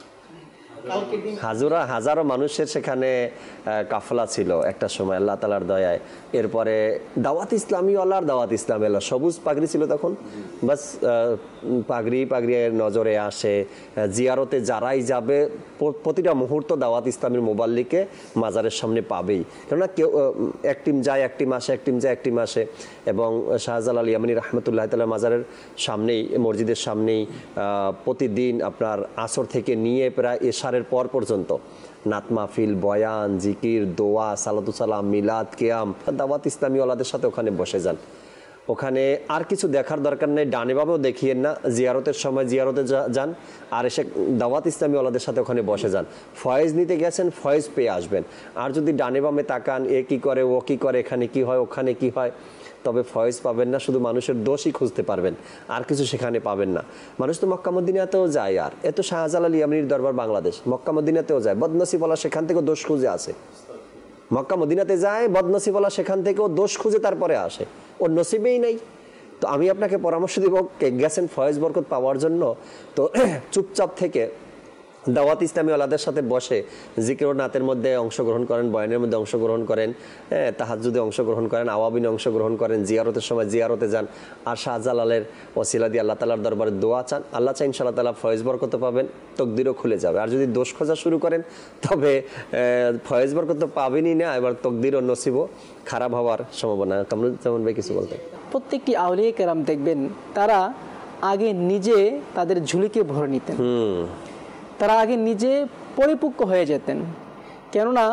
হাজারো মানুষের সেখানে কাফলা ছিল একটা সময় আল্লাহ তাআলার দয়ায়। এরপরে দাওয়াত ইসলামীওয়ালার দাওয়াত ইসলামী আল্লাহ সবুজ পাগড়ি ছিল তখন, বাস পাগড়ি নজরে আসে। জিয়ারতে যারাই যাবে প্রতিটা মুহূর্ত দাওয়াত ইসলামীর মোবাল্লিকে মাজারের সামনে পাবেই, কেননা কেউ এক টিম যায় এক টিম আসে, এক টিম যায় এক টিম আসে। এবং শাহজালাল ইয়ামানী রহমতুল্লাহ তাআলা মাজারের সামনেই, মসজিদের সামনেই প্রতিদিন আপনার আসর থেকে নিয়ে প্রায় এশারের পর পর্যন্ত নাত মাহফিল, বয়ান, জিকির, দোয়া, সালাতু সালাম, মিলাদ, কিয়াম। দাওয়াত ইসলামীওয়ালাদের সাথে ওখানে বসে যান। ওখানে আর কিছু দেখার দরকার নেই, ডানে বামেও দেখিয়েন না, জিয়ারতের সময় জিয়ারতে যান আর এসে দাওয়াত ইসলামীওয়ালাদের সাথে ওখানে বসে যান। ফয়েজ নিতে গেছেন, ফয়েজ পেয়ে আসবেন। আর যদি ডানে বামে তাকান, এ কি করে, ও কি করে, এখানে কি হয়, ওখানে কি হয়, তবে ফয়েজ পাবেন না, শুধু মানুষের দোষই খুঁজতে পারবেন, আর কিছু সেখানে পাবেন না। মানুষ তো মক্কা মদিনাতেও যায়, আর এত শাহজালাল ইয়ামানীর দরবার বাংলাদেশ, মক্কা মদিনাতেও যায়, বদনসিবওয়ালা সেখান থেকেও দোষ খুঁজে আসে। মক্কা মদিনাতে যায়, বদনসিবওয়ালা সেখান থেকেও দোষ খুঁজে তারপরে আসে, ওর নসিবেই নেই। তো আমি আপনাকে পরামর্শ দিব, গেছেন ফয়েজ বরকত পাওয়ার জন্য, তো চুপচাপ থেকে দাওয়াত ইসলামী ওলাদের সাথে বসে জিকির ও নাতের মধ্যে অংশগ্রহণ করেন, বয়ানের মধ্যে অংশগ্রহণ করেন, তাহাজ্জুদে অংশগ্রহণ করেন, আওয়াবিনে অংশগ্রহণ করেন, জিয়ারতের সময় জিয়ারতে যান, আর শাহজালালের ওসিলা দিয়ে আল্লাহ তাআলার দরবারে দোয়া চান, আল্লাহ চাই ইনশাআল্লাহ তাআলা ফয়েজ বরকত পাবেন, তকদিরও খুলে যাবে। আর যদি দোষ খোঁজা শুরু করেন তবে ফয়েজ বরকত তো পাবেনই না, এবার তকদির ও নসিবও খারাপ হওয়ার সম্ভাবনা। কামরুজ্জামান ভাই কিছু বলতে?
প্রত্যেকটি আউলিয়া কেরাম দেখবেন তারা আগে নিজে তাদের ঝুলিকে ভরে নিতেন, তারা আগে নিজে পরিপক্ক হয়ে যেতেন। কেননা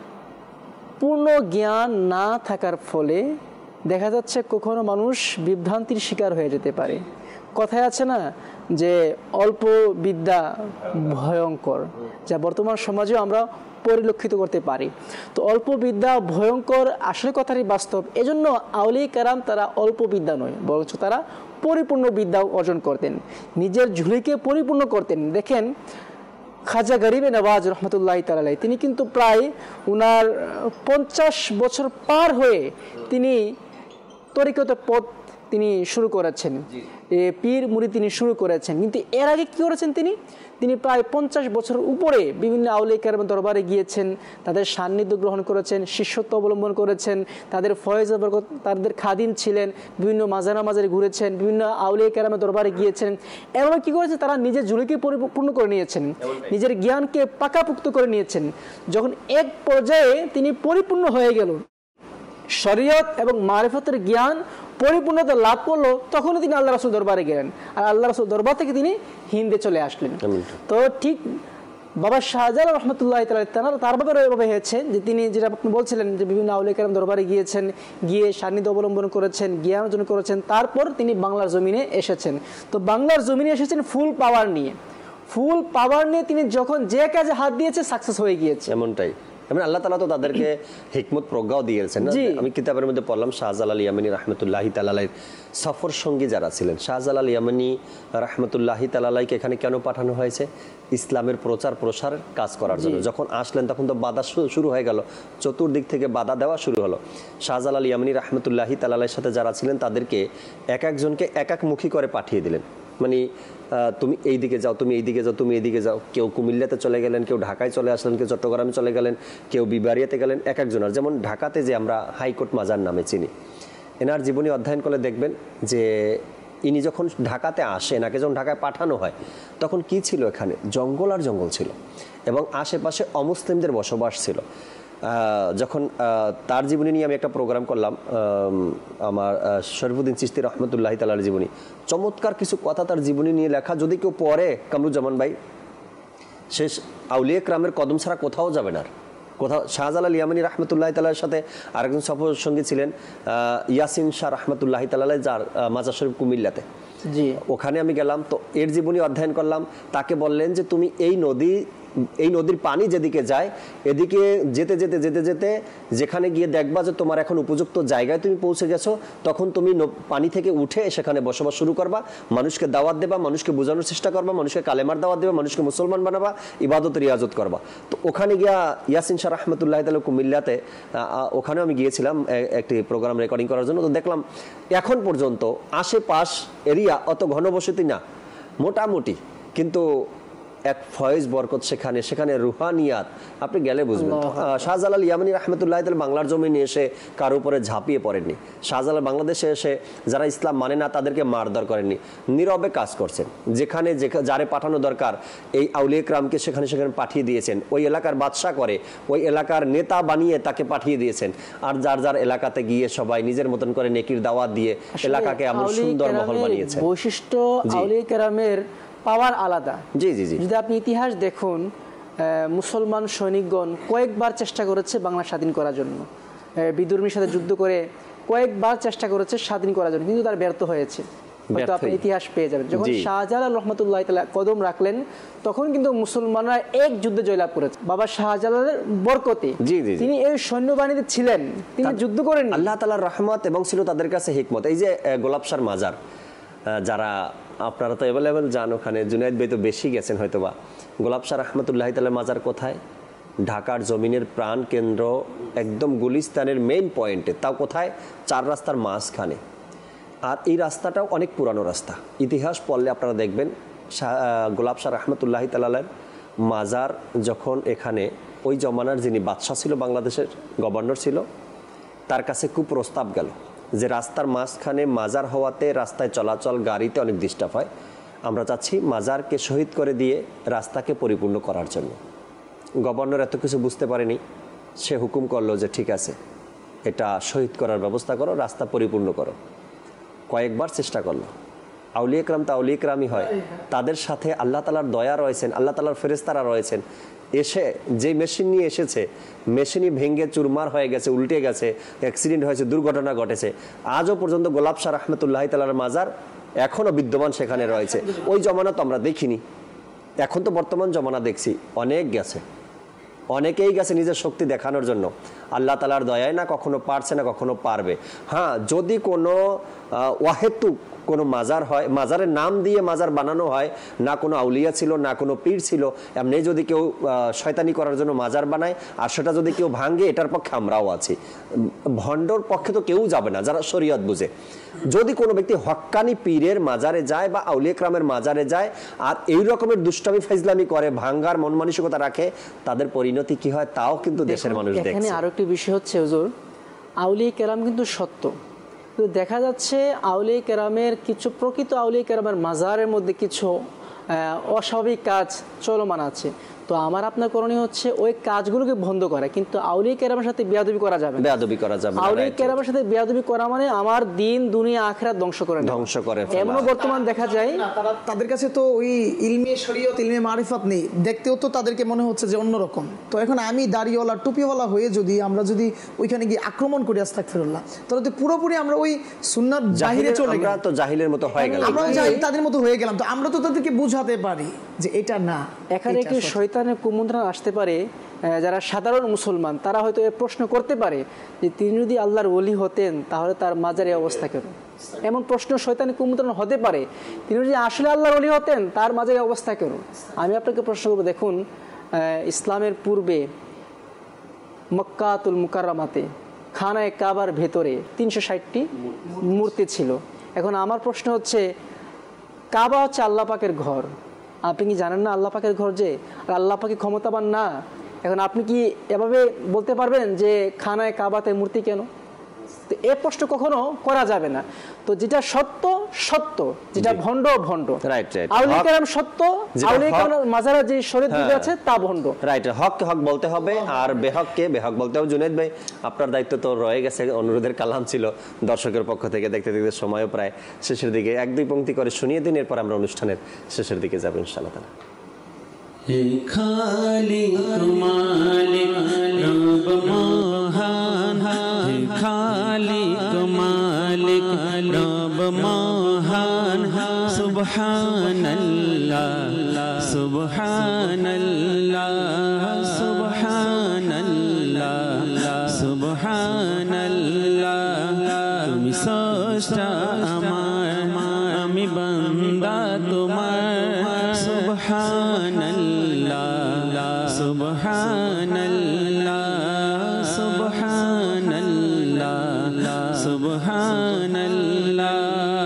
পূর্ণ জ্ঞান না থাকার ফলে দেখা যাচ্ছে কখনো মানুষ বিভ্রান্তির শিকার হয়ে যেতে পারে। কথায় আছে না যে অল্প বিদ্যা ভয়ঙ্কর, যা বর্তমান সমাজেও আমরা পরিলক্ষিত করতে পারি। তো অল্প বিদ্যা ভয়ঙ্কর আসলে কথাটি বাস্তব। এজন্য আউলিয়া কেরাম তারা অল্প বিদ্যা নয়, বরঞ্চ তারা পরিপূর্ণ বিদ্যা অর্জন করতেন, নিজের ঝুলিকে পরিপূর্ণ করতেন। দেখেন খাজা গরিবে নওয়াজ রহমতুল্লাহি তাআলা আলাইহি, তিনি কিন্তু প্রায় উনার 50 বছর পার হয়ে তিনি তরিকতের পথ তিনি শুরু করেছেন, পীর মুরিদ তিনি শুরু করেছেন। কিন্তু এর আগে কি করেছেন তিনি প্রায় 50 বছর উপরে বিভিন্ন আউলিয়া কেরামের দরবারে গিয়েছেন, তাদের সান্নিধ্য গ্রহণ করেছেন, শিষ্যত্ব অবলম্বন করেছেন, তাদের ফয়েজ বরকত, তাদের খাদিম ছিলেন, বিভিন্ন মাজারা মাজারে ঘুরেছেন, বিভিন্ন আউলিয়া কেরামের দরবারে গিয়েছেন। এভাবে কি করেছে, তারা নিজের ঝুলিকে পরিপূর্ণ করে নিয়েছেন, নিজের জ্ঞানকে পাকাপুক্ত করে নিয়েছেন। যখন এক পর্যায়ে তিনি পরিপূর্ণ হয়ে গেল, শরীয়ত এবং মারিফতের জ্ঞান পরিপূর্ণতা লাভ করলো, তখনই তিনি আল্লাহ রাসূল দরবারে গেলেন, আর আল্লাহ রাসূল দরবার থেকে তিনি হিন্দে চলে আসলেন। তো ঠিক বাবা শাহজালাল রহমতুল্লাহি তাআলা তার ব্যাপারে এভাবে হয়েছে যে তিনি যেটা আপনি বলছিলেন যে বিভিন্ন আউলিয়া কেরাম দরবারে গিয়েছেন, গিয়ে সান্নিধ্য অবলম্বন করেছেন, জ্ঞান অর্জন করেছেন, তারপর তিনি বাংলার জমিনে এসেছেন। তো বাংলার জমিনে এসেছেন ফুল পাওয়ার নিয়ে তিনি যখন যে কাজে হাত দিয়েছে সাকসেস হয়ে গিয়েছে।
এমনটাই, মানে আল্লাহ তাআলা তো তাদেরকে হিকমত প্রজ্ঞাও দিয়েছেন না। আমি কিতাবের মধ্যে পড়লাম শাহজালাল ইয়ামানি রাহমাতুল্লাহি তাআলা আলাইহির সফর সঙ্গী যারা ছিলেন, শাহজালাল ইয়ামানি রাহমাতুল্লাহি তাআলা আলাইহিকে এখানে কেন পাঠানো হয়েছে? ইসলামের প্রচার প্রসার কাজ করার জন্য। যখন আসলেন তখন তো বাধা শুরু হয়ে গেল, চতুর্দিক থেকে বাধা দেওয়া শুরু হলো। শাহজালাল ইয়ামানি রাহমাতুল্লাহি তাআলা আলাইহির সাথে যারা ছিলেন তাদেরকে এক একজনকে এক একমুখী করে পাঠিয়ে দিলেন, মানে তুমি এই দিকে যাও, তুমি এই দিকে যাও, তুমি এইদিকে যাও। কেউ কুমিল্লাতে চলে গেলেন, কেউ ঢাকায় চলে আসলেন, কেউ চট্টগ্রামে চলে গেলেন, কেউ বিবারিয়াতে গেলেন, এক একজনের। যেমন ঢাকাতে যে আমরা হাইকোর্ট মাজার নামে চিনি, এনার জীবনী অধ্যয়ন করলে দেখবেন যে ইনি যখন ঢাকাতে আসে, এনাকে যখন ঢাকায় পাঠানো হয় তখন কি ছিল, এখানে জঙ্গল আর জঙ্গল ছিল এবং আশেপাশে অমুসলিমদের বসবাস ছিল। যখন তার জীবনী নিয়ে আমি একটা প্রোগ্রাম করলাম, আমার শরীফুদ্দিন চিশতি রহমতুল্লাহি তাআলার জীবনী, চমৎকার কিছু কথা তার জীবনী নিয়ে লেখা। যদি কেউ পড়ে কামরুজ্জামান ভাই, শেষ আউলিয়া কেরামের কদম ছাড়া কোথাও যাবে না। কোথাও শাহজালাল ইয়ামানি রাহমাতুল্লাহি তাআলার সাথে আরেকজন সফর সঙ্গী ছিলেন ইয়াসিন শাহ রাহমাতুল্লাহি তাআলা, যার মাজার শরীফ কুমিল্লাতে, ওখানে আমি গেলাম। তো এর জীবনী অধ্যয়ন করলাম। তাকে বললেন যে তুমি এই নদীর পানি যেদিকে যায়, এদিকে যেতে যেতে যেতে যেতে যেখানে গিয়ে দেখবা যে তোমার এখন উপযুক্ত জায়গায় তুমি পৌঁছে গেছো, তখন তুমি পানি থেকে উঠে সেখানে বসবাস শুরু করবা, মানুষকে দাওয়াত দেবা, মানুষকে বোঝানোর চেষ্টা করবা, মানুষকে কালেমার দাওয়াত দেবা, মানুষকে মুসলমান বানাবা, ইবাদত রিয়াজত করবা। তো ওখানে গিয়া ইয়াসিন শাহ রাহমাতুল্লাহি তাআলা কুমিল্লাতে, ওখানেও আমি গিয়েছিলাম একটি প্রোগ্রাম রেকর্ডিং করার জন্য। তো দেখলাম এখন পর্যন্ত আশেপাশ এরিয়া অত ঘনবসতি না, মোটামুটি, কিন্তু এক ফয়েজ বরকত সেখানে রুহানিয়াত আপনি গেলে বুঝবেন। শাহজালাল ইয়ামানি রাহমাতুল্লাহি তাআলা বাংলার জমিনে এসে কারো উপরে ঝাঁপিয়ে পড়েননি। শাহজালাল বাংলাদেশে এসে যারা ইসলাম মানে না তাদেরকে মারধর করেননি, নীরবে কাজ করছেন। যেখানে যারে পাঠানো দরকার এই আউলিয়া কেরামকে সেখানে পাঠিয়ে দিয়েছেন। ওই এলাকার বাদশা করে, ওই এলাকার নেতা বানিয়ে তাকে পাঠিয়ে দিয়েছেন। আর যার এলাকাতে গিয়ে সবাই নিজের মতন করে নেকির দাওয়াত দিয়ে এলাকাকে এমন সুন্দর মহল বানিয়েছে।
বৈশিষ্ট্য আউলিয়া কেরামের পাওয়ার আলাদা। জি জি জি, যদি আপনি ইতিহাস দেখুন, মুসলমান সৈনিকগণ কয়েকবার চেষ্টা করেছে বাংলা স্বাধীন করার জন্য, বিদুর্মীর সাথে যুদ্ধ করে কয়েকবার চেষ্টা করেছে স্বাধীন করার জন্য, কিন্তু তার ব্যর্থ হয়েছে। হয়তো আপনি ইতিহাস পেয়ে যাবেন। যখন শাহজালাল রহমতুল্লাহি তাআলা কদম রাখলেন তখন কিন্তু মুসলমানরা এক যুদ্ধে জয়লাভ করেছে বাবা শাহজালালের বরকতে। তিনি এই সৈন্যবাহিনীতে ছিলেন, তিনি যুদ্ধ করেন।
আল্লাহ তাআলার রহমত এবং ছিল তাদের কাছে হিকমত। এই যে গোলাপশার মাজার, যারা আপনারা তো অ্যাভেলেবেল যান ওখানে, জুনায়েদ ভাই তো বেশি গেছেন হয়তোবা। গোলাপ শাহ রাহমাতুল্লাহি তাআলা মাজার কোথায়? ঢাকার জমিনের প্রাণ কেন্দ্র, একদম গুলিস্তানের মেইন পয়েন্টে। তাও কোথায়? 4 রাস্তার মাঝখানে। আর এই রাস্তাটাও অনেক পুরানো রাস্তা। ইতিহাস পড়লে আপনারা দেখবেন গোলাপ শাহ রাহমাতুল্লাহি তাআলার মাজার যখন এখানে ওই জমানার যিনি বাদশাহ ছিল, বাংলাদেশের গভর্নর ছিল, তার কাছে কুপ্রস্তাব গেল যে রাস্তার মাঝখানে মাজার হওয়াতে রাস্তায় চলাচল গাড়িতে অনেক ডিস্টার্ব হয়, আমরা চাচ্ছি মাজারকে শহীদ করে দিয়ে রাস্তাকে পরিপূর্ণ করার জন্য। গভর্নর এত কিছু বুঝতে পারেনি, সে হুকুম করলো যে ঠিক আছে, এটা শহীদ করার ব্যবস্থা করো, রাস্তা পরিপূর্ণ করো। কয়েকবার চেষ্টা করলো। আউলিয়া کرام তো আউলিয়া کرامই হয়, তাদের সাথে আল্লাহ তাআলার দয়া রয়েছেন, আল্লাহ তাআলার ফেরেশতারা রয়েছেন। এসে যে মেশিন নিয়ে এসেছে, মেশিনই ভেঙে চুরমার হয়ে গেছে, উল্টে গেছে, অ্যাক্সিডেন্ট হয়েছে, দুর্ঘটনা ঘটেছে। আজও পর্যন্ত গোলাপ শাহ রহমতুল্লাহ তাআলার মাজার এখনও বিদ্যমান সেখানে রয়েছে। ওই জমানা তো আমরা দেখিনি, এখন তো বর্তমান জমানা দেখছি, অনেক গেছে, অনেকেই গেছে নিজের শক্তি দেখানোর জন্য। আল্লাহ তাআলার দয়ায় না কখনো পারছে না কখনো পারবে। হ্যাঁ, যদি কোনো ওয়াহেতুক কোনো মাজার হয়, মাজারের নাম দিয়ে মাজার বানানো হয়, না কোনো আউলিয়া ছিল না কোনো পীর ছিল, এমনি যদি কেউ শয়তানি করার জন্য মাজার বানায় আর সেটা যদি কেউ ভাঙে, এটার পক্ষে আমরাও আছি। ভণ্ডর পক্ষে তো কেউ যাবে না যারা শরীয়ত বুঝে। যদি কোনো ব্যক্তি হক্কানি পীরের মাজারে যায় বা আউলিয়া کرامের মাজারে যায় আর এই রকমের দুষ্টামি ফাইজলামি করে, ভাঙ্গার মন মানসিকতা রাখে, তাদের পরিণতি কি হয় তাও কিন্তু দেশের মানুষ দেখছে।
এখানে আরো একটি বিষয় হচ্ছে হুজুর, আউলিয়া کرام কিন্তু সত্য, কিন্তু দেখা যাচ্ছে আউলিয়া کرامের কিছু প্রকৃত আউলিয়া کرامের মাজারের মধ্যে কিছু অস্বাভাবিক কাজ চলমান আছে। তো আমার আপনার করণীয় হচ্ছে ওই কাজগুলোকে বন্ধ করা, কিন্তু আউলিয়া کرامের সাথে বেয়াদবি করা যাবে না।
বেয়াদবি করা যাবে না।
আউলিয়া کرامের সাথে বেয়াদবি করা মানে আমার দিন দুনিয়া আখিরাত ধ্বংস করে ফেলা। এমনও বর্তমান দেখা যায়
তাদের কাছে তো ওই ইলমে শরীয়ত, ইলমে মারিফাত নেই, দেখতেও তো তাদেরকে মনে হচ্ছে যে অন্যরকম। তো এখন আমি দাড়িওয়ালা টুপিওয়ালা হয়ে আমরা যদি ওইখানে গিয়ে আক্রমণ করি আস্তাগফিরুল্লাহ, তাহলে তো পুরোপুরি আমরা ওই সুন্নাত বাহিরে চলে গেলাম,
আমরা তো জাহিলের মতো হয়ে গেলাম,
আমরা তাদের মতো হয়ে গেলাম। তো আমরা তো তাদেরকে বুঝাতে পারি যে এটা না।
এখানে কি শয়তানের কুমন্ত্রণা আসতে পারে, যারা সাধারণ মুসলমান তারা হয়তো এ প্রশ্ন করতে পারে যে তিনি যদি আল্লাহর ওলি হতেন তাহলে তার মাজারের অবস্থা কেন? এমন প্রশ্ন শয়তানের কুমন্ত্রণা হতে পারে, তিনি যদি আসলে আল্লাহর ওলি হতেন তার মাজারের অবস্থা কেন? আমি আপনাকে প্রশ্ন করব, দেখুন ইসলামের পূর্বে মক্কাতুল মুকাররমাতে খানায়ে কাবার ভেতরে 360টি মূর্তি ছিল। এখন আমার প্রশ্ন হচ্ছে, কাবা হচ্ছে আল্লাহ পাকের ঘর, আপনি কি জানেন না আল্লাহ পাকের ঘর যে? আর আল্লাহ পাকে ক্ষমতাবান না? এখন আপনি কি এভাবে বলতে পারবেন যে খানায় কাবাতে মূর্তি কেন? তো এ প্রশ্ন কখনো করা যাবে না। তো যেটা সত্য সত্য, যেটা ভণ্ড ভণ্ড। আউলিয়া کرام সত্য, আউলিয়া کرام মাজারে যে শরীয়ত বিধি আছে তা ভণ্ড।
রাইট, হক হক বলতে হবে আর বেহককে বেহক বলতে হবে। জুনায়েদ ভাই, আপনার দায়িত্ব তো রয়ে গেছে, অনুরোধের কালাম ছিল দর্শকের পক্ষ থেকে, দেখতে দেখতে সময়ও প্রায় শেষের দিকে, এক দুই পংক্তি করে শুনিয়ে দিন, এরপর আমরা অনুষ্ঠানের শেষের দিকে যাব ইনশাআল্লাহ তাআলা।
খালিক মালিক রব মহান, খালিক মালিক রব মহান, সুবহানাল্লাহ সুবহানাল্লাহ সুবহানাল্লাহ সুবহানাল্লাহ। তুমি স্রষ্টা আমার, আমি বান্দা তোমার, সুবহানাল্লাহ সুবহানাল্লাহ সুবহানাল্লাহ সুবহানাল্লাহ।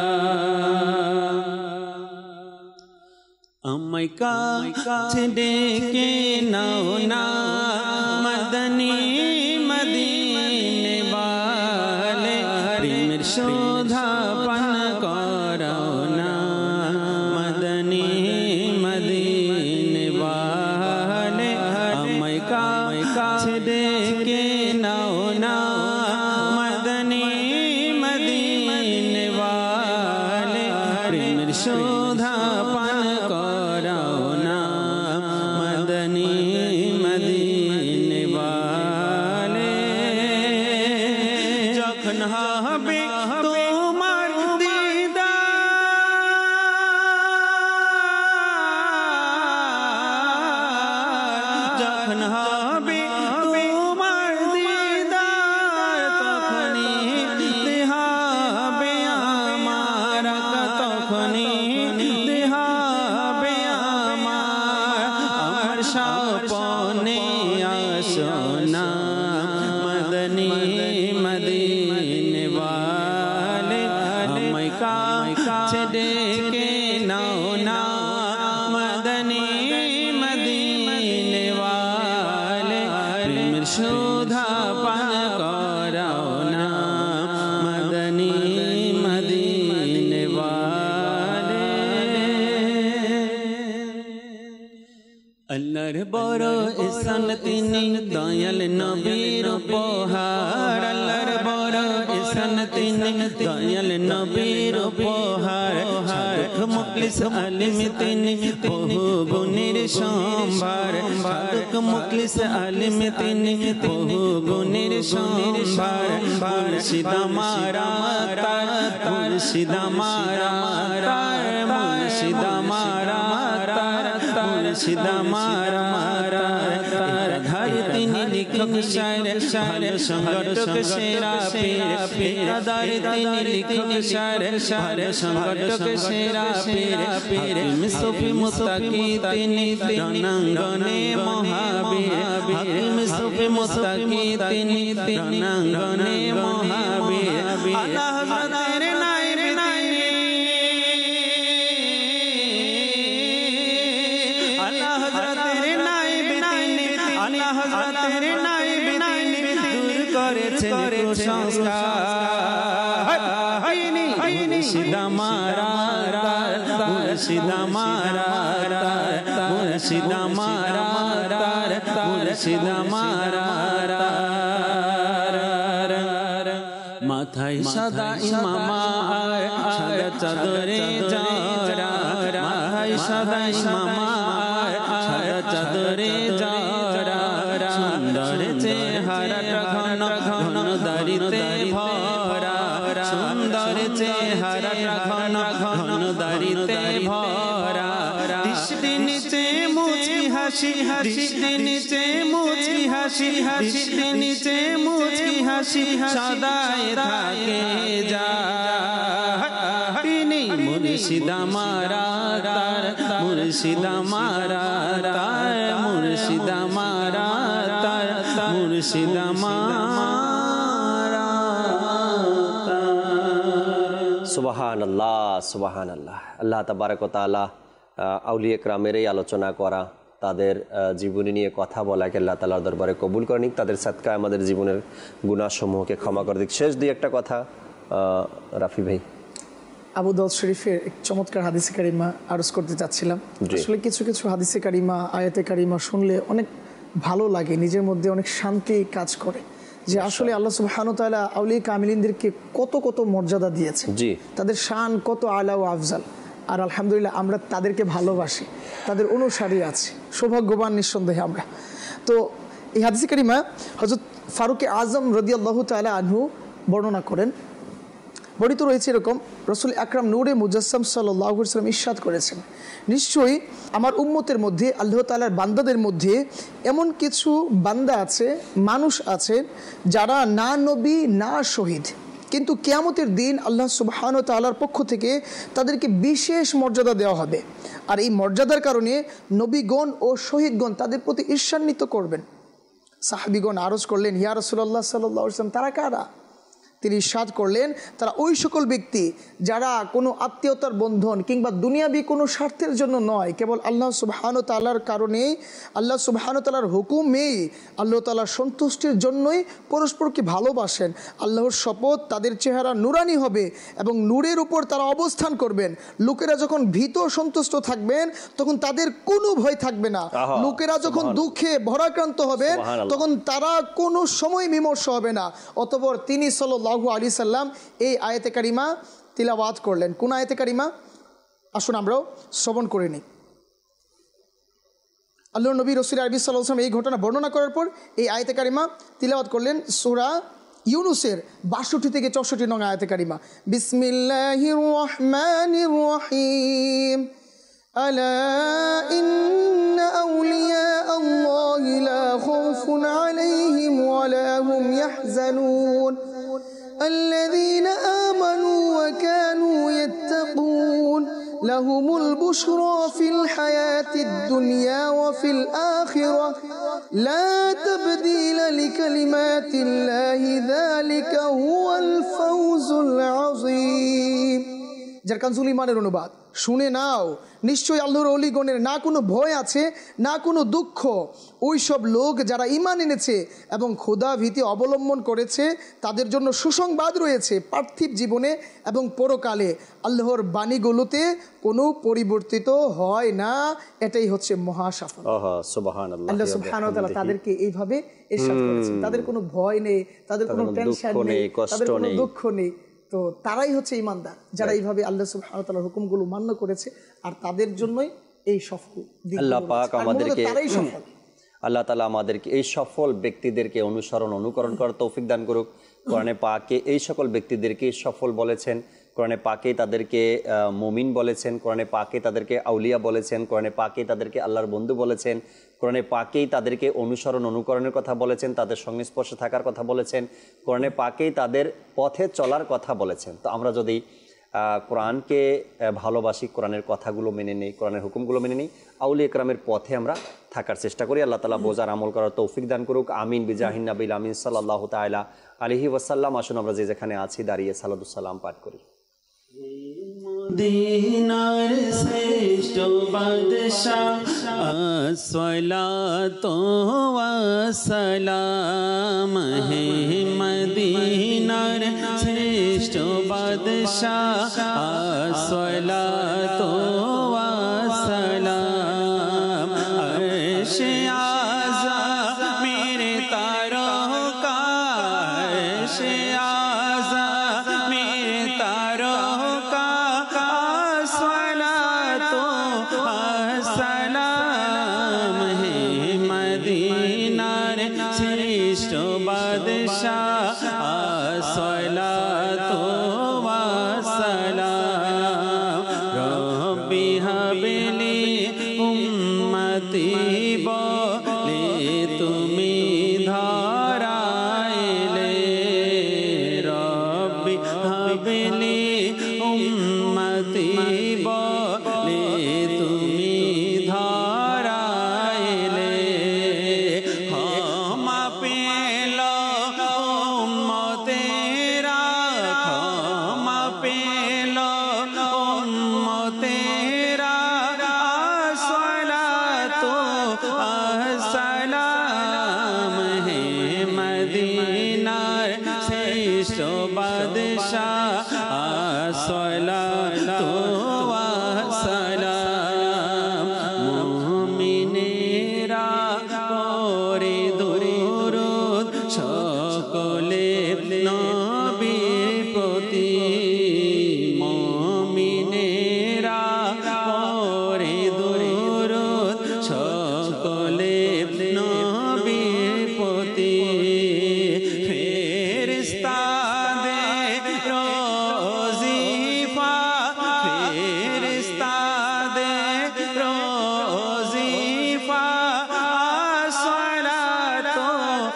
আমায় কাছে ডেকে নাও না মদনী মদিনে वाले, প্রেমের শোধা পান করাও না মদনী মদিনে वाले। আমায় কাছে ডেকে নাও না মদনী মদিনে वाले, প্রেমের শোধা পান করাও না মদনী মদিনে वाले। যখন হবে তোমার দিদার, যখন হবে তোমার দিদার, তখনই দেহাবে আমার, তখনই দেহাবে আমার স্বপ্নে আসো না মদনী মদিনে वाले। পান করাও না মদনী মদিনে ওয়ালে। আল্লাহর বড় ইহসান তিনি দয়াল নবীর উপহার, আল্লাহর বড় ইহসান তিনি দয়াল নবীর উপহার। সাধক মুখলিস আলিম তিনি বহু গুণের সম্ভার, সাধক মুখলিস আলিম তিনি বহু গুণের সম্ভার। মুর্শিদ আমারা তার, মুর্শিদ আমারা তার, মুর্শিদ আমারা তার, মুর্শিদ আমারা তার। ধার তিনি লিখক শায়র, শায়র সংগঠক সেরা পীর, পীরদার তিনি লিখক শায়র, শায়র সংগঠক সেরা পীর, পীর সুফি মুস্তাকি তিনি রণাঙ্গনে মহাবীর, হাকিম সুফি মুস্তাকি তিনি রণাঙ্গনে মহাবীর। আল্লাহ হযরতের নায়েব তিনি, আল্লাহ হযরতের নায়েব তিনি, আল্লাহ হযরতের নায়েব তিনি দূর করেছেন কুসংস্কার। মুর্শিদ আমারা মুর্শিদ আমারা মুর্শিদ আমারা মুর্শিদ আমারা। মাথায় সাদা ইমামা সাদা চাদরে জরা, মাথায় সাদা ইমামা সাদা চাদরে জরা। সুন্দর চেহারাটা ঘন ঘন দাড়িতে ভরা, সুন্দর চেহারাটা ঘন ঘন দাড়িতে ভরা। দৃষ্টি নিচে মুচকি হাসি, দৃষ্টি নিচে মুচকি হাসি, দৃষ্টি নিচে মুচকি হাসি সদাই থাকে যা। তিনি মুর্শিদ আমারা তার, মুর্শিদ আমারা তার, মুর্শিদ আমারা তার, মুর্শিদ আমারা তার।
সুবহানাল্লাহ, সুবহানাল্লাহ। আল্লাহ তাবারক ওয়া তাআলা আউলিয়া কেরামের এই আলোচনা করা, তাদের জীবনী নিয়ে কথা বলাকে আল্লাহ তাআলার দরবারে কবুল করে নিক, তাদের সাদকায় আমাদের জীবনের গুনাহসমূহকে ক্ষমা করে দিক। শেষ দিয়ে একটা কথা রাফি ভাই,
আবু দাউদ শরীফের এক চমৎকার হাদিসে কারিমা আরজ করতে চাচ্ছিলাম। আসলে কিছু কিছু হাদিসে কারিমা, আয়াতে কারিমা শুনলে অনেক ভালো লাগে, নিজের মধ্যে অনেক শান্তি কাজ করে, যে আসলে আল্লাহ সুবহানাহু ওয়া তাআলা আউলিয়া কামিলিনদেরকে কত কত মর্যাদা দিয়েছে, তাদের শান কত আলা ও আফজাল। আর আলহামদুলিল্লাহ আমরা তাদেরকে ভালোবাসি, তাদের অনুসারী আছি, সৌভাগ্যবান নিঃসন্দেহে আমরা। তো এই হাদিসে কারিমা হযরত ফারুক আজম রাদিয়াল্লাহু তাআলা আনহু বর্ণনা করেন। বর্ণিত রয়েছে এরকম, রাসূল আকরাম নূরে মুজাসসাম সাল্লাল্লাহু আলাইহি ওয়াসাল্লাম ইরশাদ করেছেন, নিশ্চয়ই আমার উম্মতের মধ্যে, আল্লাহ তাআলার বান্দাদের মধ্যে এমন কিছু বান্দা আছে, মানুষ আছে যারা না নবী না শহীদ, কিন্তু কিয়ামতের দিন আল্লাহ সুবহানাহু ওয়া তাআলার পক্ষ থেকে তাদেরকে বিশেষ মর্যাদা দেওয়া হবে। আর এই মর্যাদার কারণে নবীগণ ও শহীদগণ তাদের প্রতি ঈর্ষান্বিত করবেন। সাহাবীগণ আরজ করলেন, ইয়া রাসূলুল্লাহ সাল্লাল্লাহু আলাইহি ওয়াসাল্লাম, তারা কারা? তিনি ইরশাদ করলেন, তারা ওই সকল ব্যক্তি যারা কোনো আত্মীয়তার বন্ধন কিংবা দুনিয়াবি কোনো স্বার্থের জন্য নয়, কেবল আল্লাহ সুবহানাহু ওয়া তাআলার কারণে, আল্লাহ সুবহানাহু ওয়া তাআলার হুকুমেই, আল্লাহ তাআলার সন্তুষ্টির জন্যই পরস্পরকে ভালোবাসেন। আল্লাহর শপথ, তাদের চেহারা নুরানি হবে এবং নূরের উপর তারা অবস্থান করবেন। লোকেরা যখন ভীত সন্তুষ্ট থাকবেন তখন তাদের কোনো ভয় থাকবে না। লোকেরা যখন দুঃখে ভরাক্রান্ত হবে তখন তারা কোনো সময় বিমর্ষ হবে না। অতঃপর তিনি সাল্লাল্লাহু আলাইহি সাল্লাম এই আয়াতে কারিমা তিলাওয়াত করলেন। কোন আয়াতে কারিমা? আসুন আমরাও শ্রবণ করে নিই। আল্লাহর নবী রাসূল আরবি সাল্লাল্লাহু আলাইহি ওয়াসাল্লাম এই ঘটনা বর্ণনা করার পর এই আয়াতে কারিমা তিলাওয়াত করলেন, সূরা ইউনুসের ৬২ থেকে ৬৪ নং আয়াতে কারিমা। বিসমিল্লাহির রহমানির রহিম। আলা ইন্না আউলিয়া আল্লাহি লা খাউফুন আলাইহিম ওয়া লা হুম ইয়াহজানুন الذين آمنوا وكانوا يتقون لهم البشرى في الحياة الدنيا وفي الآخرة لا تبديل لكلمات الله ذلك هو الفوز العظيم যার কানজুল ইমানের অনুবাদ। শুনে নাও, নিশ্চয়ই আল্লাহর অলিগণের না কোনো ভয় আছে না কোনো দুঃখ, ওই সব লোক যারা ঈমান এনেছে এবং খোদা ভীতি অবলম্বন করেছে তাদের জন্য সুসংবাদ রয়েছে পার্থিব জীবনে এবং পরকালে। আল্লাহর বাণীগুলোতে কোনো পরিবর্তিত হয় না, এটাই হচ্ছে মহা সাফল্য।
সুবহানাল্লাহ।
আল্লাহ সুবহানাহু ওয়া তাআলা তাদেরকে এইভাবে ইরশাদ করেছেন, তাদের কোনো ভয় নেই, তাদের কোনো টেনশন নেই, তাদের কোনো দুঃখ নেই। তো তারাই হচ্ছে ইমানদার যারা এইভাবে আল্লাহ সুবহানাহু ওয়া তাআলার হুকুমগুলো মান্য করেছে, আর তাদের জন্যই এই সফল।
আল্লাহ পাক আমাদেরকে, আল্লাহ তাআলা আমাদেরকে এই সফল ব্যক্তিদেরকে অনুকরণ করার তৌফিক দান করুক। কোরআনে পাকে এই সকল ব্যক্তিদেরকে সফল বলেছেন, কোরআনে পাকে তাদেরকে মুমিন বলেছেন, কোরআনে পাকে তাদেরকে আউলিয়া বলেছেন, কোরআনে পাকে তাদেরকে আল্লাহর বন্ধু বলেছেন, কোরআনে পাকেই তাদেরকে অনুকরণের কথা বলেছেন, তাদের সংস্পর্শে থাকার কথা বলেছেন, কোরআনে পাকেই তাদের পথে চলার কথা বলেছেন। তো আমরা যদি কোরআনকে ভালোবাসি, কোরআনের কথাগুলো মেনে নেই, কোরআনের হুকুমগুলো মেনে নেই, আউলিয়া ইকরামের পথে আমরা থাকার চেষ্টা করি। আল্লাহ তাআলা বোঝার আমল করার তৌফিক দান করুক। আমিন বিজাহিন নবিল আমিন সাল্লাল্লাহু তাআলা আলাইহি ওয়াসাল্লাম। আসুন আমরা যেখানে আছি দাঁড়িয়ে সালাতুস সালাম পাঠ করি।
মদিনার শ্রেষ্ঠ বাদশাহ আসসালাতু ওয়াসসালাম হে মদিনার শ্রেষ্ঠ বাদশাহ আসসালাতু ওয়াসসালাম আরশে আযমের তারকা আরশে আযমের তারকা শ্রেষ্ঠ বাদশাহ আসসালাতু ওয়াসসালাম রব্বি হাবলি উম্মতি বলে তুমি ধরাইলে রব্বি হাবলি উম্মতি বলে তুমি ধরাইলে ক্ষমা পেল উম্মতেরা ক্ষমা পেল উম্মতেরা আসসালাতু আসসালাম হে মদিনার শ্রেষ্ঠ বাদশাহ আসসালাতু আসসালাম মুমিনেরা পড়ে দুরূদ সকলে নবীর প্রতি মুমিনেরা পড়ে দুরূদ সকলে নবীর প্রতি ফেরেশতাদের রোজিফা ফেরেশতাদের রোজিফা আসসালাতু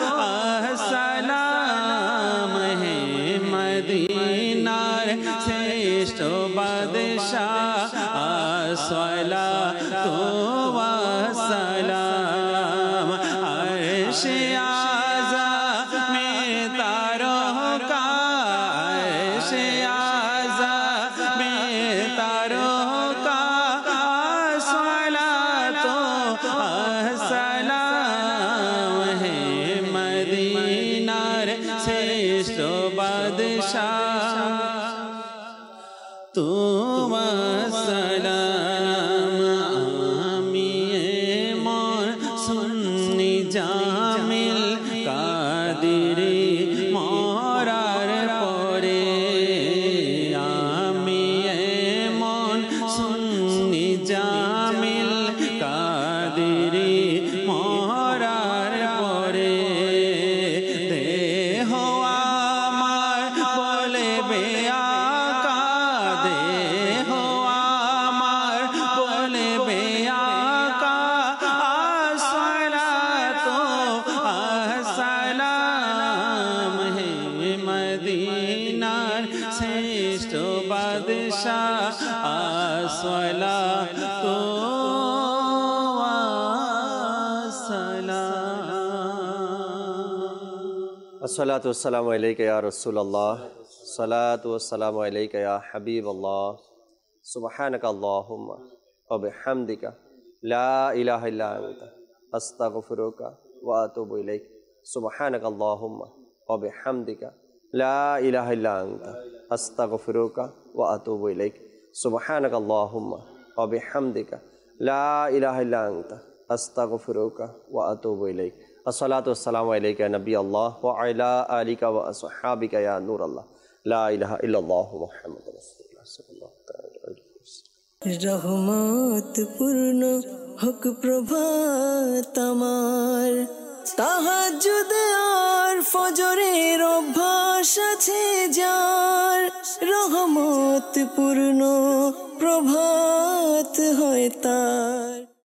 আসসালাম হে মদিনার শ্রেষ্ঠ বাদশাহ আসসালাতু আসসালাম আরশে আযমের তারকা আরশে আযমের তারকা আসসালাতু আসসালাম হে মদিনার শ্রেষ্ঠ বাদশাহ তোমার সালাম আমি মন সুন্নি জামিল কাদিরি মরার পরে আমি মন সুন্নি জামিল কাদিরি মরার পরে দেহ আমার বলবে আকা দেহ আমার বলবে আকা আসসালাতু আসসালাম হে মদিনার শ্রেষ্ঠ বাদশাহ আসসালাতু আসসালাম
আসসালাতু ওয়াসসালামু আলাইকা ইয়া রাসূলুল্লাহ সালাতু ওয়াসসালামু আলাইকা ইয়া হাবিবাল্লাহ सुब्हानक अल्लाहुम्मा व बिहम्दिका ला इलाहा इल्ला अंता अस्तगफिरुका व अतूबु इलैक सुब्हानक अल्लाहुम्मा व बिहम्दिका ला इलाहा इल्ला अंता अस्तगफिरुका व अतूबु इलैक सुब्हानक अल्लाहुम्मा व बिहम्दिका ला इलाहा इल्ला अंता अस्तगफिरुका व अतूबु इलैक अस्सलातु वस्सलामु अलैका या नबी अल्लाह व अला आलिका व अस्हाबिका या नूर अल्लाह ला इलाहा इल्लल्लाह मुहम्मदुर रसूलुल्लाह सल्लल्लाहु अलैहि वसल्लम।
रहमत पूर्ण हक प्रभात আমার তাহাজ্জুদ আর ফজরের অভ্যাস আছে যার রহমত পূর্ণ প্রভাত হয় তার।